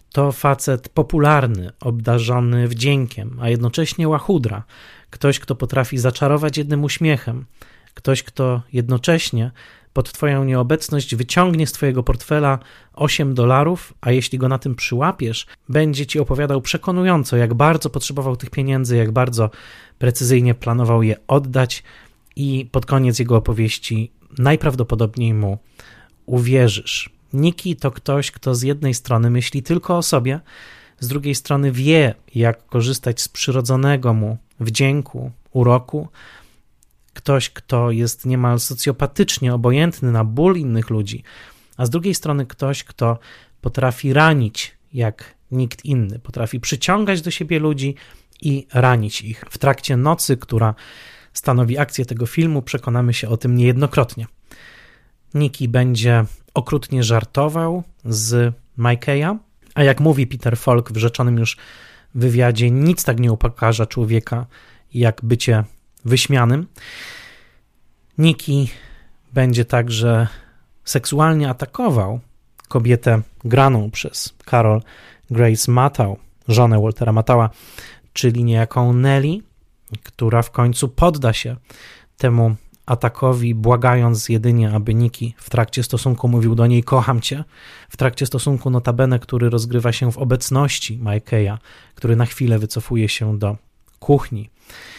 To facet popularny, obdarzony wdziękiem, a jednocześnie łachudra. Ktoś, kto potrafi zaczarować jednym uśmiechem. Ktoś, kto jednocześnie pod twoją nieobecność wyciągnie z twojego portfela $8, a jeśli go na tym przyłapiesz, będzie ci opowiadał przekonująco, jak bardzo potrzebował tych pieniędzy, jak bardzo precyzyjnie planował je oddać i pod koniec jego opowieści najprawdopodobniej mu uwierzysz. Nicky to ktoś, kto z jednej strony myśli tylko o sobie, z drugiej strony wie, jak korzystać z przyrodzonego mu wdzięku, uroku. Ktoś, kto jest niemal socjopatycznie obojętny na ból innych ludzi, a z drugiej strony ktoś, kto potrafi ranić jak nikt inny, potrafi przyciągać do siebie ludzi i ranić ich. W trakcie nocy, która stanowi akcję tego filmu, przekonamy się o tym niejednokrotnie. Nicky będzie okrutnie żartował z Mike'a, a jak mówi Peter Falk w rzeczonym już wywiadzie, nic tak nie upokarza człowieka jak bycie wyśmianym. Nicky będzie także seksualnie atakował kobietę graną przez Carol Grace Matthau, żonę Waltera Mathaua, czyli niejaką Nelly, która w końcu podda się temu atakowi, błagając jedynie, aby Nicky w trakcie stosunku mówił do niej kocham cię, w trakcie stosunku notabene, który rozgrywa się w obecności Mike'a, który na chwilę wycofuje się do kuchni.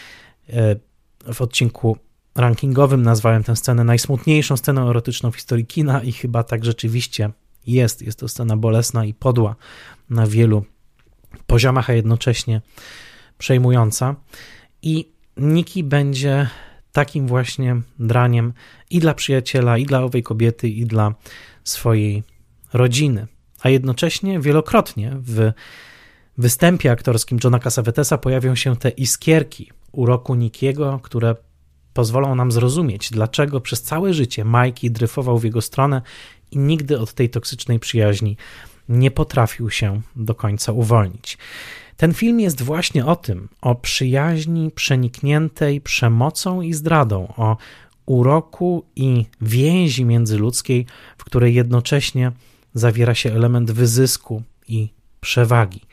W odcinku rankingowym nazwałem tę scenę najsmutniejszą sceną erotyczną w historii kina i chyba tak rzeczywiście jest. Jest to scena bolesna i podła na wielu poziomach, a jednocześnie przejmująca. I Nicky będzie takim właśnie draniem i dla przyjaciela, i dla owej kobiety, i dla swojej rodziny. A jednocześnie wielokrotnie w występie aktorskim Johna Cassavetesa pojawią się te iskierki uroku Nickiego, które pozwolą nam zrozumieć, dlaczego przez całe życie Mikey dryfował w jego stronę i nigdy od tej toksycznej przyjaźni nie potrafił się do końca uwolnić. Ten film jest właśnie o tym, o przyjaźni przenikniętej przemocą i zdradą, o uroku i więzi międzyludzkiej, w której jednocześnie zawiera się element wyzysku i przewagi.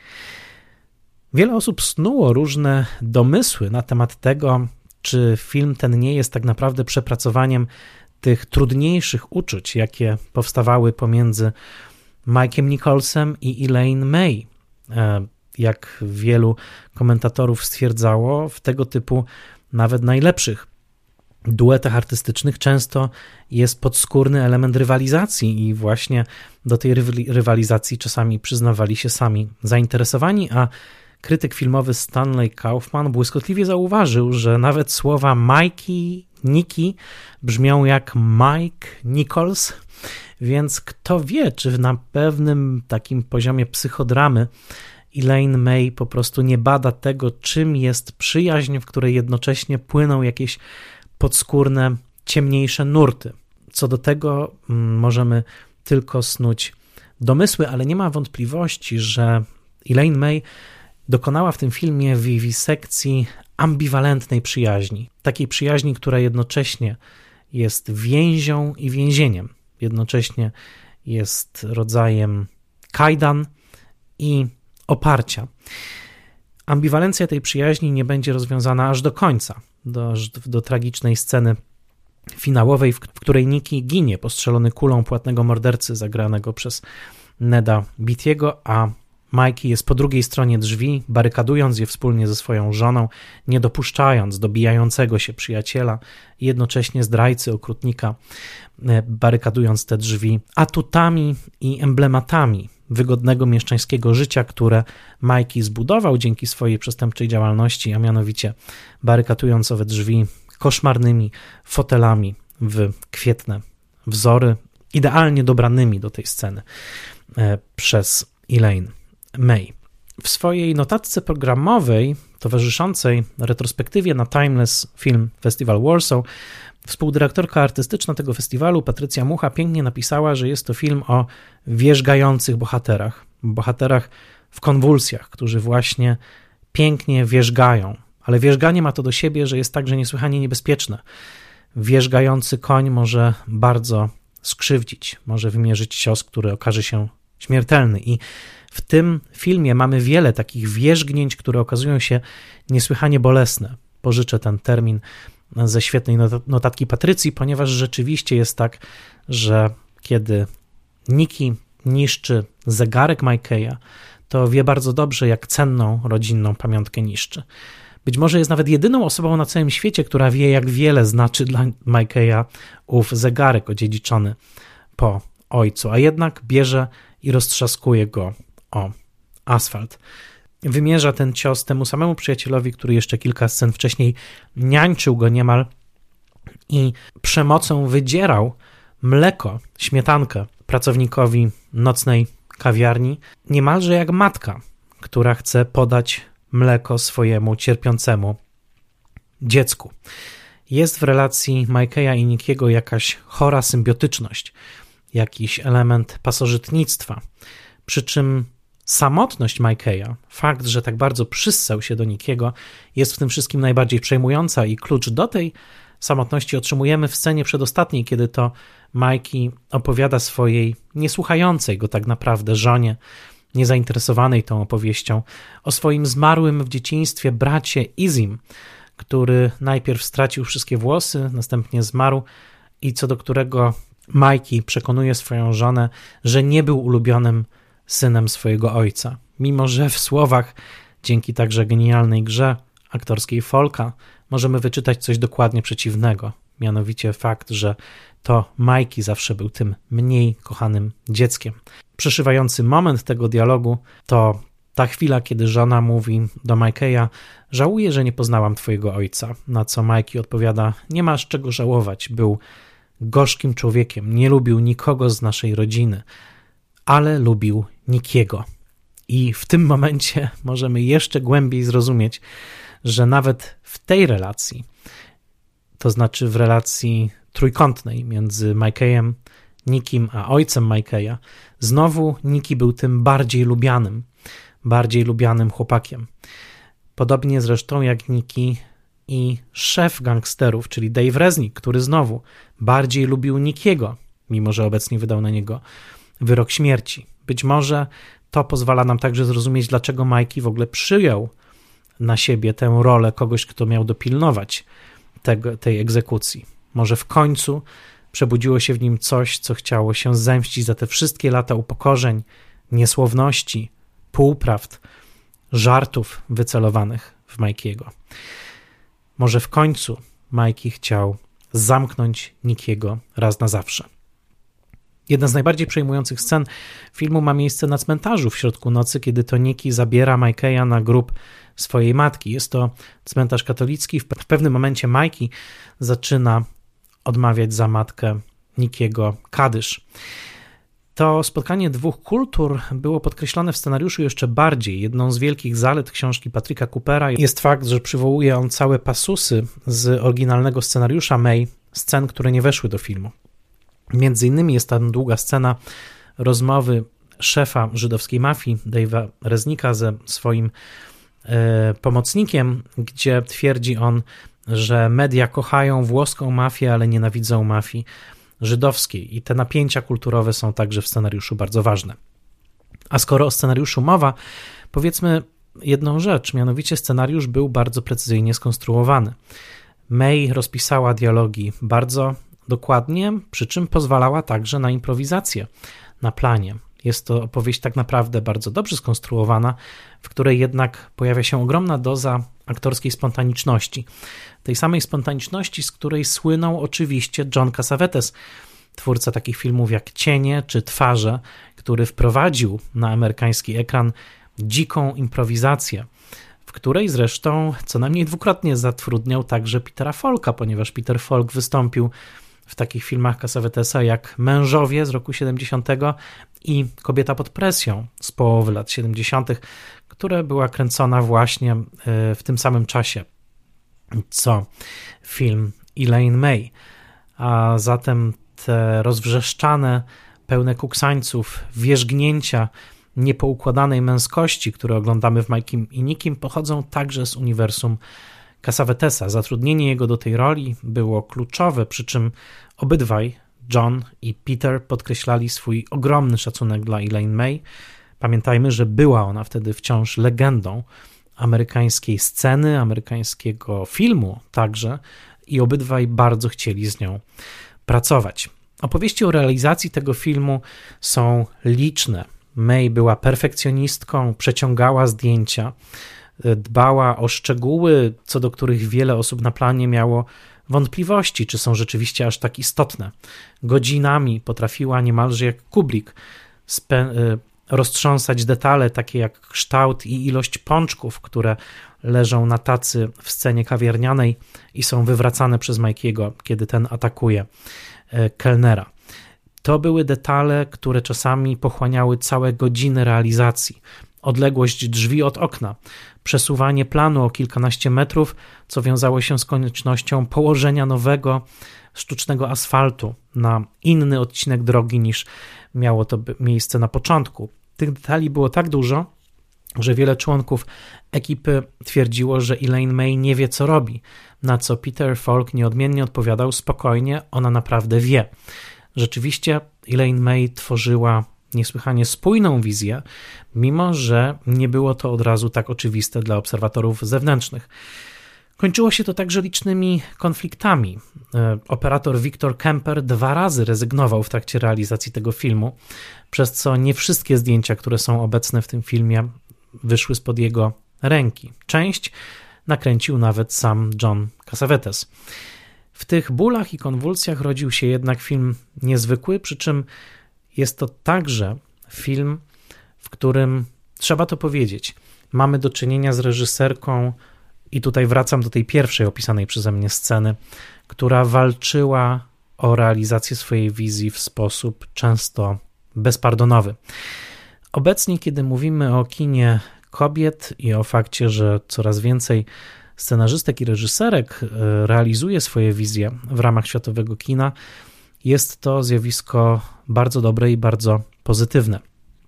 Wiele osób snuło różne domysły na temat tego, czy film ten nie jest tak naprawdę przepracowaniem tych trudniejszych uczuć, jakie powstawały pomiędzy Mike'em Nicholsem i Elaine May. Jak wielu komentatorów stwierdzało, w tego typu nawet najlepszych duetach artystycznych często jest podskórny element rywalizacji i właśnie do tej rywalizacji czasami przyznawali się sami zainteresowani, a krytyk filmowy Stanley Kaufman błyskotliwie zauważył, że nawet słowa Mikey, Nicky brzmią jak Mike Nichols, więc kto wie, czy na pewnym takim poziomie psychodramy Elaine May po prostu nie bada tego, czym jest przyjaźń, w której jednocześnie płyną jakieś podskórne, ciemniejsze nurty. Co do tego możemy tylko snuć domysły, ale nie ma wątpliwości, że Elaine May dokonała w tym filmie wiwisekcji ambiwalentnej przyjaźni. Takiej przyjaźni, która jednocześnie jest więzią i więzieniem. Jednocześnie jest rodzajem kajdan i oparcia. Ambiwalencja tej przyjaźni nie będzie rozwiązana aż do końca, do tragicznej sceny finałowej, w której Nicky ginie postrzelony kulą płatnego mordercy zagranego przez Neda Beattiego, a Mikey jest po drugiej stronie drzwi, barykadując je wspólnie ze swoją żoną, nie dopuszczając dobijającego się przyjaciela i jednocześnie zdrajcy, okrutnika, barykadując te drzwi atutami i emblematami wygodnego mieszczańskiego życia, które Mikey zbudował dzięki swojej przestępczej działalności, a mianowicie barykadując owe drzwi koszmarnymi fotelami w kwietne wzory, idealnie dobranymi do tej sceny przez Elaine May. W swojej notatce programowej towarzyszącej retrospektywie na Timeless Film Festival Warsaw współdyrektorka artystyczna tego festiwalu, Patrycja Mucha, pięknie napisała, że jest to film o wierzgających bohaterach w konwulsjach, którzy właśnie pięknie wierzgają, ale wierzganie ma to do siebie, że jest także niesłychanie niebezpieczne. Wierzgający koń może bardzo skrzywdzić, może wymierzyć cios, który okaże się śmiertelny i W tym filmie mamy wiele takich wierzgnięć, które okazują się niesłychanie bolesne. Pożyczę ten termin ze świetnej notatki Patrycji, ponieważ rzeczywiście jest tak, że kiedy Nicky niszczy zegarek Mike'a, to wie bardzo dobrze, jak cenną rodzinną pamiątkę niszczy. Być może jest nawet jedyną osobą na całym świecie, która wie, jak wiele znaczy dla Mike'a ów zegarek odziedziczony po ojcu, a jednak bierze i roztrzaskuje go o asfalt. Wymierza ten cios temu samemu przyjacielowi, który jeszcze kilka scen wcześniej niańczył go niemal i przemocą wydzierał mleko, śmietankę pracownikowi nocnej kawiarni, niemalże jak matka, która chce podać mleko swojemu cierpiącemu dziecku. Jest w relacji Mike'a i Nickiego jakaś chora symbiotyczność, jakiś element pasożytnictwa, przy czym samotność Mike'a, fakt, że tak bardzo przyssał się do Nickiego, jest w tym wszystkim najbardziej przejmująca i klucz do tej samotności otrzymujemy w scenie przedostatniej, kiedy to Mikey opowiada swojej niesłuchającej go tak naprawdę żonie, niezainteresowanej tą opowieścią, o swoim zmarłym w dzieciństwie bracie Izim, który najpierw stracił wszystkie włosy, następnie zmarł i co do którego Mikey przekonuje swoją żonę, że nie był ulubionym synem swojego ojca, mimo że w słowach, dzięki także genialnej grze aktorskiej Folka, możemy wyczytać coś dokładnie przeciwnego, mianowicie fakt, że to Mikey zawsze był tym mniej kochanym dzieckiem. Przeszywający moment tego dialogu to ta chwila, kiedy żona mówi do Mike'a: żałuję, że nie poznałam twojego ojca, na co Mikey odpowiada: nie masz czego żałować, był gorzkim człowiekiem, nie lubił nikogo z naszej rodziny, ale lubił Nickiego. I w tym momencie możemy jeszcze głębiej zrozumieć, że nawet w tej relacji, to znaczy w relacji trójkątnej między Mike'em, Nickim a ojcem Mike'a, znowu Nicky był tym bardziej lubianym chłopakiem. Podobnie zresztą jak Nicky i szef gangsterów, czyli Dave Reznik, który znowu bardziej lubił Nickiego, mimo że obecnie wydał na niego wyrok śmierci. Być może to pozwala nam także zrozumieć, dlaczego Mikey w ogóle przyjął na siebie tę rolę kogoś, kto miał dopilnować tej egzekucji. Może w końcu przebudziło się w nim coś, co chciało się zemścić za te wszystkie lata upokorzeń, niesłowności, półprawd, żartów wycelowanych w Mikey'ego. Może w końcu Mikey chciał zamknąć Nickiego raz na zawsze. Jedna z najbardziej przejmujących scen filmu ma miejsce na cmentarzu w środku nocy, kiedy to Nicky zabiera Mike'a na grób swojej matki. Jest to cmentarz katolicki. W pewnym momencie Mikey zaczyna odmawiać za matkę Nickiego kadysz. To spotkanie dwóch kultur było podkreślone w scenariuszu jeszcze bardziej. Jedną z wielkich zalet książki Patricka Coopera jest fakt, że przywołuje on całe pasusy z oryginalnego scenariusza May, scen, które nie weszły do filmu. Między innymi jest tam długa scena rozmowy szefa żydowskiej mafii, Dave'a Reznika, ze swoim pomocnikiem, gdzie twierdzi on, że media kochają włoską mafię, ale nienawidzą mafii żydowskiej i te napięcia kulturowe są także w scenariuszu bardzo ważne. A skoro o scenariuszu mowa, powiedzmy jedną rzecz, mianowicie scenariusz był bardzo precyzyjnie skonstruowany. May rozpisała dialogi bardzo dokładnie, przy czym pozwalała także na improwizację na planie. Jest to opowieść tak naprawdę bardzo dobrze skonstruowana, w której jednak pojawia się ogromna doza aktorskiej spontaniczności. Tej samej spontaniczności, z której słynął oczywiście John Cassavetes, twórca takich filmów jak Cienie czy Twarze, który wprowadził na amerykański ekran dziką improwizację, w której zresztą co najmniej dwukrotnie zatrudniał także Petera Falka, ponieważ Peter Falk wystąpił w takich filmach Cassavetesa jak Mężowie z roku 70 i Kobieta pod presją z połowy lat 70., która była kręcona właśnie w tym samym czasie co film Elaine May. A zatem te rozwrzeszczane, pełne kuksańców, wierzgnięcia niepoukładanej męskości, które oglądamy w Mike'im i Nickim, pochodzą także z uniwersum Cassavetesa. Zatrudnienie jego do tej roli było kluczowe, przy czym obydwaj, John i Peter, podkreślali swój ogromny szacunek dla Elaine May. Pamiętajmy, że była ona wtedy wciąż legendą amerykańskiej sceny, amerykańskiego filmu także i obydwaj bardzo chcieli z nią pracować. Opowieści o realizacji tego filmu są liczne. May była perfekcjonistką, przeciągała zdjęcia, dbała o szczegóły, co do których wiele osób na planie miało wątpliwości, czy są rzeczywiście aż tak istotne. Godzinami potrafiła niemalże jak Kubrick roztrząsać detale takie jak kształt i ilość pączków, które leżą na tacy w scenie kawiarnianej i są wywracane przez Mikey'ego, kiedy ten atakuje kelnera. To były detale, które czasami pochłaniały całe godziny realizacji. Odległość drzwi od okna, przesuwanie planu o kilkanaście metrów, co wiązało się z koniecznością położenia nowego, sztucznego asfaltu na inny odcinek drogi niż miało to miejsce na początku. Tych detali było tak dużo, że wiele członków ekipy twierdziło, że Elaine May nie wie, co robi, na co Peter Falk nieodmiennie odpowiadał: spokojnie, ona naprawdę wie. Rzeczywiście Elaine May tworzyła niesłychanie spójną wizję, mimo że nie było to od razu tak oczywiste dla obserwatorów zewnętrznych. Kończyło się to także licznymi konfliktami. Operator Victor Kemper 2 razy rezygnował w trakcie realizacji tego filmu, przez co nie wszystkie zdjęcia, które są obecne w tym filmie, wyszły spod jego ręki. Część nakręcił nawet sam John Cassavetes. W tych bólach i konwulsjach rodził się jednak film niezwykły, przy czym jest to także film, w którym, trzeba to powiedzieć, mamy do czynienia z reżyserką, i tutaj wracam do tej pierwszej opisanej przeze mnie sceny, która walczyła o realizację swojej wizji w sposób często bezpardonowy. Obecnie, kiedy mówimy o kinie kobiet i o fakcie, że coraz więcej scenarzystek i reżyserek realizuje swoje wizje w ramach światowego kina, jest to zjawisko bardzo dobre i bardzo pozytywne.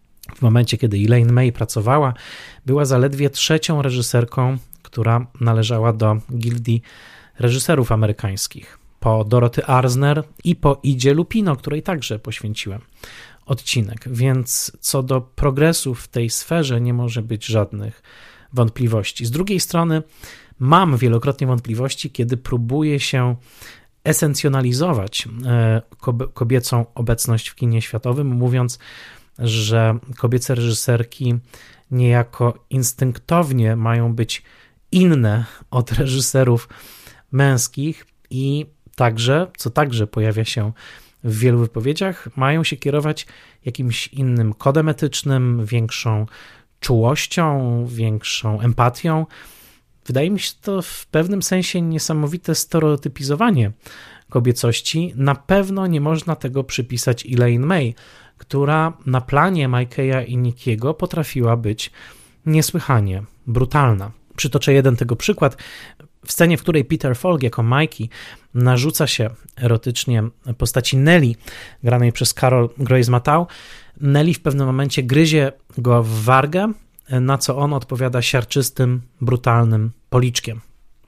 W momencie, kiedy Elaine May pracowała, była zaledwie 3. reżyserką, która należała do gildii reżyserów amerykańskich. Po Dorothy Arzner i po Idzie Lupino, której także poświęciłem odcinek. Więc co do progresu w tej sferze nie może być żadnych wątpliwości. Z drugiej strony mam wielokrotnie wątpliwości, kiedy próbuje się esencjonalizować kobiecą obecność w kinie światowym, mówiąc, że kobiece reżyserki niejako instynktownie mają być inne od reżyserów męskich i także, co także pojawia się w wielu wypowiedziach, mają się kierować jakimś innym kodem etycznym, większą czułością, większą empatią. Wydaje mi się to w pewnym sensie niesamowite stereotypizowanie kobiecości. Na pewno nie można tego przypisać Elaine May, która na planie Mikey'a i Nickiego potrafiła być niesłychanie brutalna. Przytoczę jeden tego przykład. W scenie, w której Peter Falk jako Mikey narzuca się erotycznie postaci Nelly, granej przez Carol Grace Matthau, Nelly w pewnym momencie gryzie go w wargę, na co on odpowiada siarczystym, brutalnym policzkiem.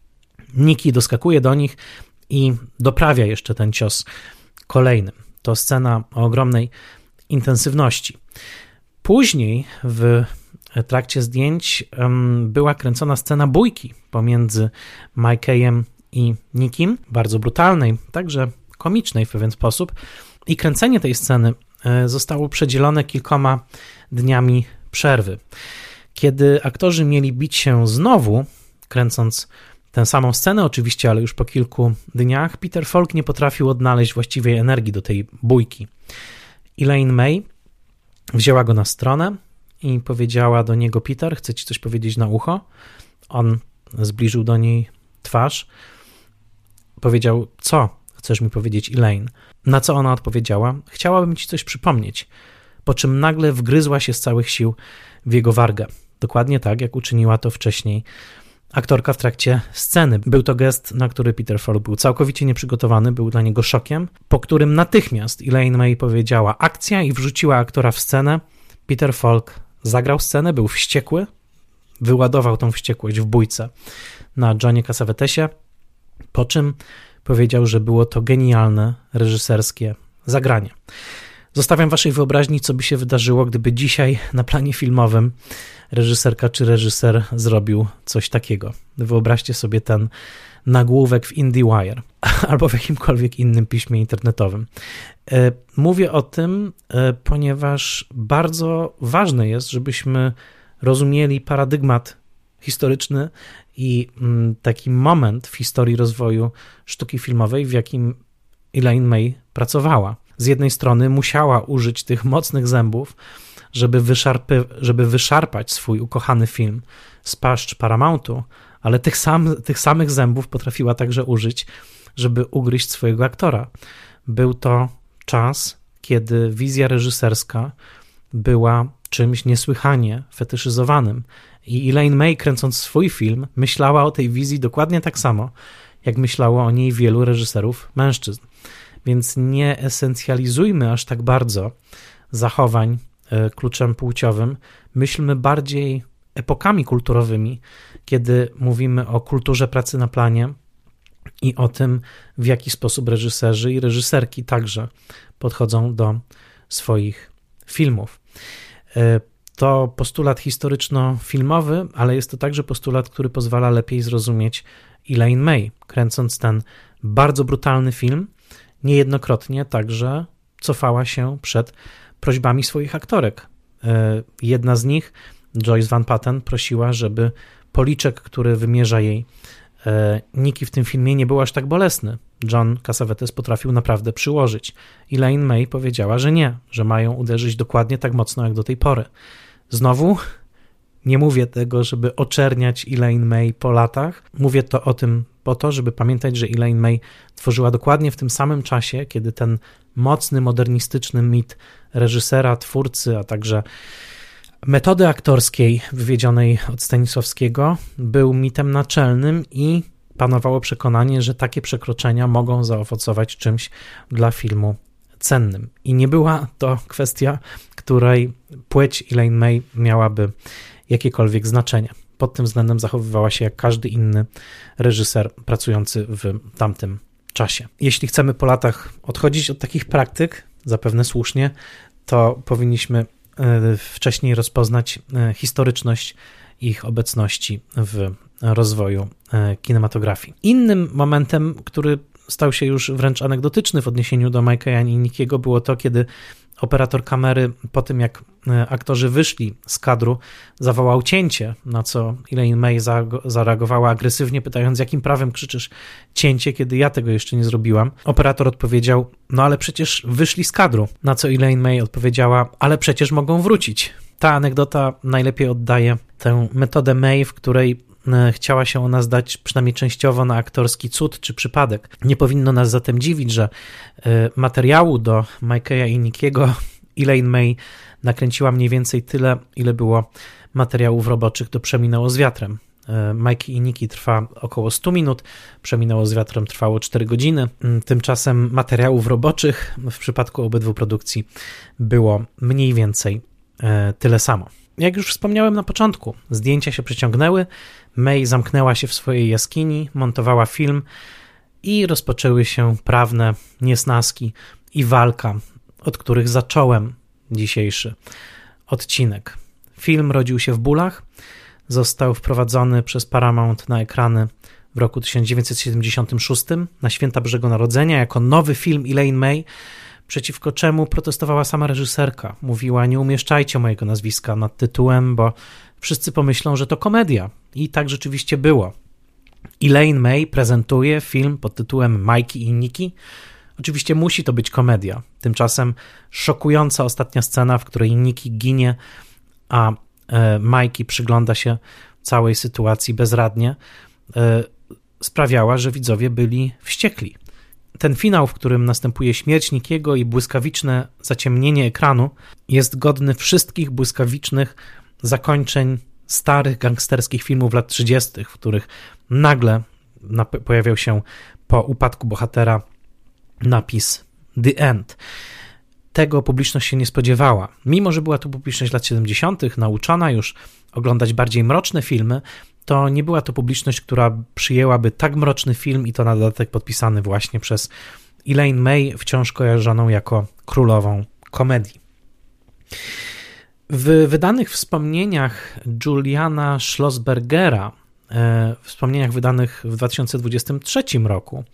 Nicky doskakuje do nich i doprawia jeszcze ten cios kolejnym. To scena o ogromnej intensywności. Później w trakcie zdjęć była kręcona scena bójki pomiędzy Mikey'em i Nickim, bardzo brutalnej, także komicznej w pewien sposób, i kręcenie tej sceny zostało przedzielone kilkoma dniami przerwy. Kiedy aktorzy mieli bić się znowu, kręcąc tę samą scenę oczywiście, ale już po kilku dniach, Peter Falk nie potrafił odnaleźć właściwej energii do tej bójki. Elaine May wzięła go na stronę i powiedziała do niego: Peter, chcę ci coś powiedzieć na ucho. On zbliżył do niej twarz. Powiedział: co chcesz mi powiedzieć, Elaine? Na co ona odpowiedziała: chciałabym ci coś przypomnieć. Po czym nagle wgryzła się z całych sił w jego wargę. Dokładnie tak, jak uczyniła to wcześniej aktorka w trakcie sceny. Był to gest, na który Peter Falk był całkowicie nieprzygotowany, był dla niego szokiem, po którym natychmiast Elaine May powiedziała akcja i wrzuciła aktora w scenę. Peter Falk zagrał scenę, był wściekły, wyładował tą wściekłość w bójce na Johnie Cassavetesie, po czym powiedział, że było to genialne reżyserskie zagranie. Zostawiam waszej wyobraźni, co by się wydarzyło, gdyby dzisiaj na planie filmowym reżyserka czy reżyser zrobił coś takiego. Wyobraźcie sobie ten nagłówek w IndieWire albo w jakimkolwiek innym piśmie internetowym. Mówię o tym, ponieważ bardzo ważne jest, żebyśmy rozumieli paradygmat historyczny i taki moment w historii rozwoju sztuki filmowej, w jakim Elaine May pracowała. Z jednej strony musiała użyć tych mocnych zębów, żeby wyszarpać swój ukochany film z paszcz Paramountu, ale tych samych zębów potrafiła także użyć, żeby ugryźć swojego aktora. Był to czas, kiedy wizja reżyserska była czymś niesłychanie fetyszyzowanym i Elaine May, kręcąc swój film, myślała o tej wizji dokładnie tak samo, jak myślało o niej wielu reżyserów mężczyzn. Więc nie esencjalizujmy aż tak bardzo zachowań kluczem płciowym. Myślmy bardziej epokami kulturowymi, kiedy mówimy o kulturze pracy na planie i o tym, w jaki sposób reżyserzy i reżyserki także podchodzą do swoich filmów. To postulat historyczno-filmowy, ale jest to także postulat, który pozwala lepiej zrozumieć Elaine May. Kręcąc ten bardzo brutalny film, niejednokrotnie także cofała się przed prośbami swoich aktorek. Jedna z nich, Joyce Van Patten, prosiła, żeby policzek, który wymierza jej Nikki w tym filmie, nie był aż tak bolesny. John Cassavetes potrafił naprawdę przyłożyć. Elaine May powiedziała, że nie, że mają uderzyć dokładnie tak mocno jak do tej pory. Znowu nie mówię tego, żeby oczerniać Elaine May po latach. Mówię to o tym po to, żeby pamiętać, że Elaine May tworzyła dokładnie w tym samym czasie, kiedy ten mocny, modernistyczny mit reżysera, twórcy, a także metody aktorskiej wywiedzionej od Stanisławskiego był mitem naczelnym i panowało przekonanie, że takie przekroczenia mogą zaowocować czymś dla filmu cennym. I nie była to kwestia, której płeć Elaine May miałaby jakiekolwiek znaczenie. Pod tym względem zachowywała się jak każdy inny reżyser pracujący w tamtym czasie. Jeśli chcemy po latach odchodzić od takich praktyk, zapewne słusznie, to powinniśmy wcześniej rozpoznać historyczność ich obecności w rozwoju kinematografii. Innym momentem, który stał się już wręcz anegdotyczny w odniesieniu do Mike'a i Nickiego, było to, kiedy operator kamery po tym, jak aktorzy wyszli z kadru, zawołał cięcie, na co Elaine May zareagowała agresywnie, pytając, jakim prawem krzyczysz cięcie, kiedy ja tego jeszcze nie zrobiłam. Operator odpowiedział, no ale przecież wyszli z kadru, na co Elaine May odpowiedziała, ale przecież mogą wrócić. Ta anegdota najlepiej oddaje tę metodę May, w której chciała się ona zdać przynajmniej częściowo na aktorski cud czy przypadek. Nie powinno nas zatem dziwić, że materiału do Mike'a i Nickiego Elaine May nakręciła mniej więcej tyle, ile było materiałów roboczych do Przeminęło z wiatrem. Mike i Nicky trwa około 100 minut, Przeminęło z wiatrem trwało 4 godziny. Tymczasem materiałów roboczych w przypadku obydwu produkcji było mniej więcej tyle samo. Jak już wspomniałem na początku, zdjęcia się przeciągnęły, May zamknęła się w swojej jaskini, montowała film i rozpoczęły się prawne niesnaski i walka, od których zacząłem dzisiejszy odcinek. Film rodził się w bólach, został wprowadzony przez Paramount na ekrany w roku 1976 na Święta Bożego Narodzenia jako nowy film Elaine May, przeciwko czemu protestowała sama reżyserka. Mówiła, nie umieszczajcie mojego nazwiska nad tytułem, bo wszyscy pomyślą, że to komedia. I tak rzeczywiście było. Elaine May prezentuje film pod tytułem Mikey i Nicky. Oczywiście musi to być komedia. Tymczasem szokująca ostatnia scena, w której Nicky ginie, a Mikey przygląda się całej sytuacji bezradnie, sprawiała, że widzowie byli wściekli. Ten finał, w którym następuje śmierć Nickiego i błyskawiczne zaciemnienie ekranu, jest godny wszystkich błyskawicznych zakończeń starych gangsterskich filmów lat 30., w których nagle pojawiał się po upadku bohatera napis The End. Tego publiczność się nie spodziewała. Mimo że była to publiczność lat 70., nauczona już oglądać bardziej mroczne filmy, to nie była to publiczność, która przyjęłaby tak mroczny film i to na dodatek podpisany właśnie przez Elaine May, wciąż kojarzoną jako królową komedii. W wydanych wspomnieniach Juliana Schlossbergera, wspomnieniach wydanych w 2023 roku,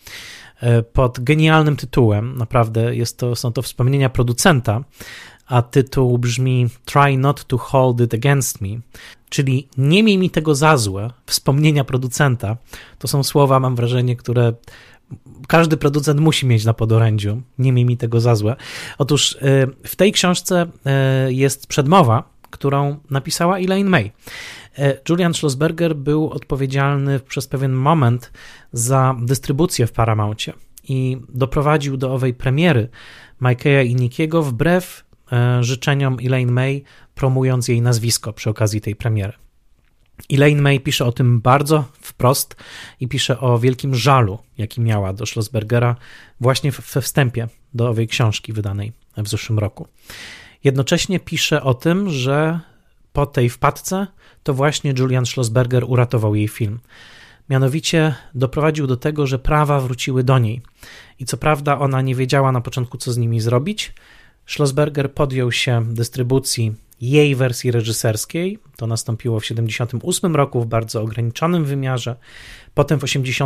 pod genialnym tytułem, naprawdę są to wspomnienia producenta, a tytuł brzmi Try not to hold it against me, czyli nie miej mi tego za złe, wspomnienia producenta. To są słowa, mam wrażenie, które każdy producent musi mieć na podorędziu. Nie miej mi tego za złe. Otóż w tej książce jest przedmowa, którą napisała Elaine May. Julian Schlossberger był odpowiedzialny przez pewien moment za dystrybucję w Paramouncie i doprowadził do owej premiery Mike'a i Nickiego wbrew życzeniom Elaine May, promując jej nazwisko przy okazji tej premiery. Elaine May pisze o tym bardzo wprost i pisze o wielkim żalu, jaki miała do Schlossbergera właśnie we wstępie do owej książki wydanej w zeszłym roku. Jednocześnie pisze o tym, że po tej wpadce to właśnie Julian Schlossberger uratował jej film. Mianowicie doprowadził do tego, że prawa wróciły do niej. I co prawda ona nie wiedziała na początku, co z nimi zrobić. Schlossberger podjął się dystrybucji jej wersji reżyserskiej. To nastąpiło w 1978 roku w bardzo ograniczonym wymiarze. Potem w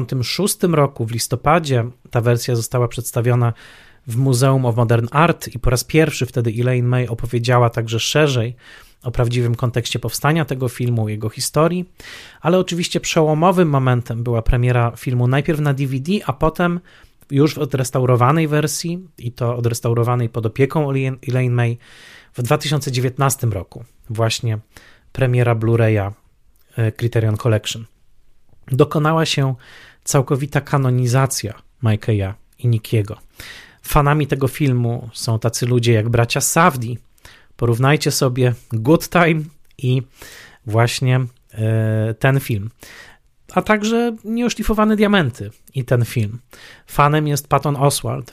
1986 roku w listopadzie ta wersja została przedstawiona w Muzeum of Modern Art i po raz pierwszy wtedy Elaine May opowiedziała także szerzej o prawdziwym kontekście powstania tego filmu, jego historii, ale oczywiście przełomowym momentem była premiera filmu najpierw na DVD, a potem już w odrestaurowanej wersji i to odrestaurowanej pod opieką Elaine May w 2019 roku. Właśnie premiera Blu-raya Criterion Collection. Dokonała się całkowita kanonizacja Mike'a i Nickiego. Fanami tego filmu są tacy ludzie jak bracia Safdie. Porównajcie sobie Good Time i właśnie ten film. A także Nieoszlifowane diamenty i ten film. Fanem jest Patton Oswalt,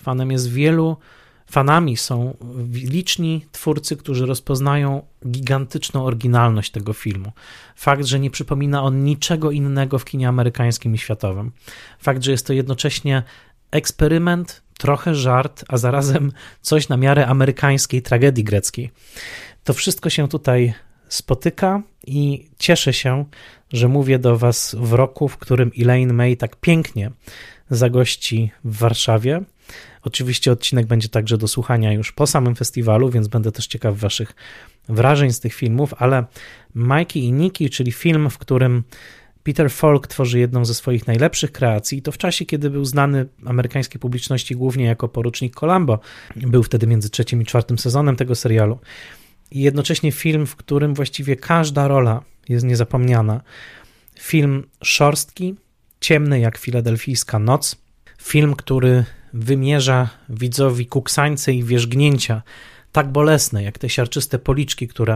fanami są liczni twórcy, którzy rozpoznają gigantyczną oryginalność tego filmu. Fakt, że nie przypomina on niczego innego w kinie amerykańskim i światowym. Fakt, że jest to jednocześnie eksperyment, trochę żart, a zarazem coś na miarę amerykańskiej tragedii greckiej. To wszystko się tutaj spotyka i cieszę się, że mówię do Was w roku, w którym Elaine May tak pięknie zagości w Warszawie. Oczywiście odcinek będzie także do słuchania już po samym festiwalu, więc będę też ciekaw Waszych wrażeń z tych filmów, ale Mikey i Nicky, czyli film, w którym Peter Falk tworzy jedną ze swoich najlepszych kreacji i to w czasie, kiedy był znany amerykańskiej publiczności głównie jako porucznik Columbo. Był wtedy między 3. i 4. sezonem tego serialu. I jednocześnie film, w którym właściwie każda rola jest niezapomniana. Film szorstki, ciemny jak filadelfijska noc. Film, który wymierza widzowi kuksańce i wierzgnięcia tak bolesne, jak te siarczyste policzki, które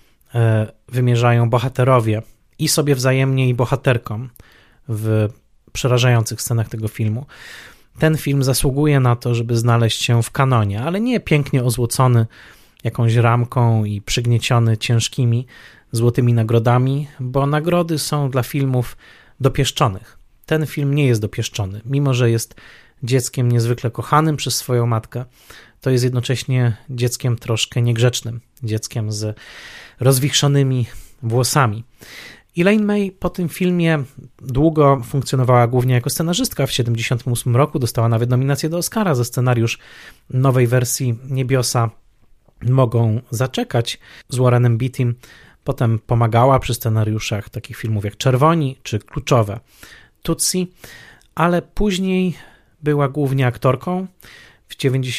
wymierzają bohaterowie i sobie wzajemnie, i bohaterkom w przerażających scenach tego filmu. Ten film zasługuje na to, żeby znaleźć się w kanonie, ale nie pięknie ozłocony jakąś ramką i przygnieciony ciężkimi złotymi nagrodami, bo nagrody są dla filmów dopieszczonych. Ten film nie jest dopieszczony, mimo że jest dzieckiem niezwykle kochanym przez swoją matkę, to jest jednocześnie dzieckiem troszkę niegrzecznym, dzieckiem z rozwichrzonymi włosami. Elaine May po tym filmie długo funkcjonowała głównie jako scenarzystka. W 1978 roku dostała nawet nominację do Oscara za scenariusz nowej wersji Niebiosa mogą zaczekać z Warrenem Beattym. Potem pomagała przy scenariuszach takich filmów jak Czerwoni czy Kluczowe Tutsi, ale później była głównie aktorką. W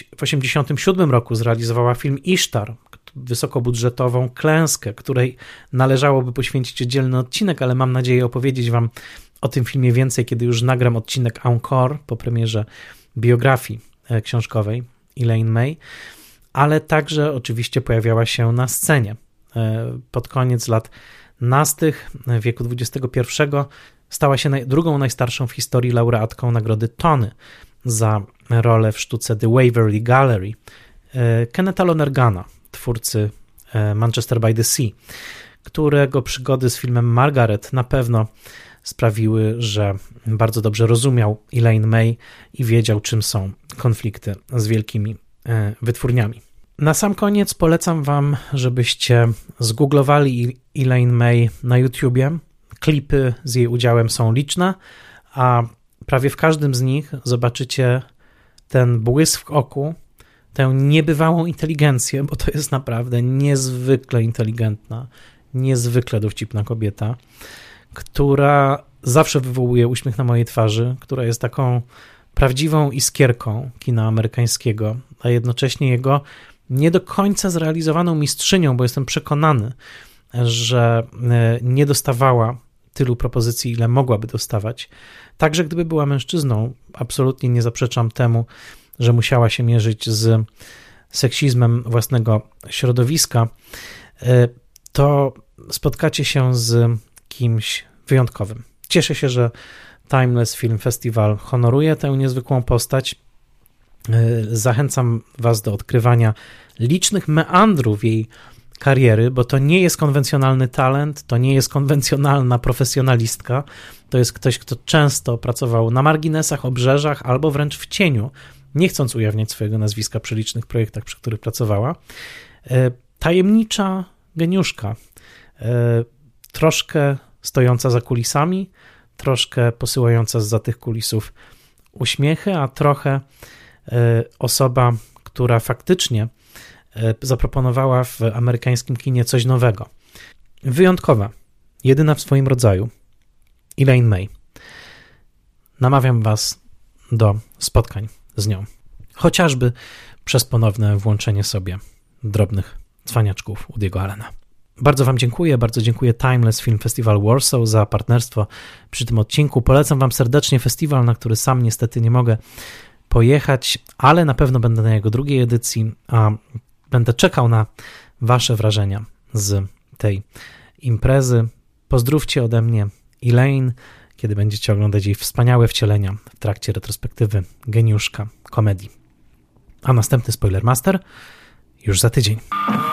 1987 roku zrealizowała film Isztar, wysokobudżetową klęskę, której należałoby poświęcić oddzielny odcinek, ale mam nadzieję opowiedzieć Wam o tym filmie więcej, kiedy już nagram odcinek Encore po premierze biografii książkowej Elaine May, ale także oczywiście pojawiała się na scenie. Pod koniec lat nastych wieku XXI stała się drugą najstarszą w historii laureatką nagrody Tony za rolę w sztuce The Waverly Gallery Kennetha Lonergana, twórcy Manchester by the Sea, którego przygody z filmem Margaret na pewno sprawiły, że bardzo dobrze rozumiał Elaine May i wiedział, czym są konflikty z wielkimi wytwórniami. Na sam koniec polecam Wam, żebyście zgooglowali Elaine May na YouTubie. Klipy z jej udziałem są liczne, a prawie w każdym z nich zobaczycie ten błysk w oku, tę niebywałą inteligencję, bo to jest naprawdę niezwykle inteligentna, niezwykle dowcipna kobieta, która zawsze wywołuje uśmiech na mojej twarzy, która jest taką prawdziwą iskierką kina amerykańskiego, a jednocześnie jego nie do końca zrealizowaną mistrzynią, bo jestem przekonany, że nie dostawała tylu propozycji, ile mogłaby dostawać. Także gdyby była mężczyzną, absolutnie nie zaprzeczam temu, że musiała się mierzyć z seksizmem własnego środowiska, to spotkacie się z kimś wyjątkowym. Cieszę się, że Timeless Film Festival honoruje tę niezwykłą postać. Zachęcam Was do odkrywania licznych meandrów jej kariery, bo to nie jest konwencjonalny talent, to nie jest konwencjonalna profesjonalistka, to jest ktoś, kto często pracował na marginesach, obrzeżach albo wręcz w cieniu, nie chcąc ujawniać swojego nazwiska przy licznych projektach, przy których pracowała. Tajemnicza geniuszka, troszkę stojąca za kulisami, troszkę posyłająca zza tych kulisów uśmiechy, a trochę osoba, która faktycznie zaproponowała w amerykańskim kinie coś nowego. Wyjątkowa, jedyna w swoim rodzaju, Elaine May. Namawiam Was do spotkań z nią, chociażby przez ponowne włączenie sobie drobnych cwaniaczków Woody'ego Allena. Bardzo Wam dziękuję, bardzo dziękuję Timeless Film Festival Warsaw za partnerstwo przy tym odcinku. Polecam Wam serdecznie festiwal, na który sam niestety nie mogę pojechać, ale na pewno będę na jego drugiej edycji, a będę czekał na Wasze wrażenia z tej imprezy. Pozdrówcie ode mnie Elaine, kiedy będziecie oglądać jej wspaniałe wcielenia w trakcie retrospektywy geniuszka komedii. A następny Spoilermaster już za tydzień.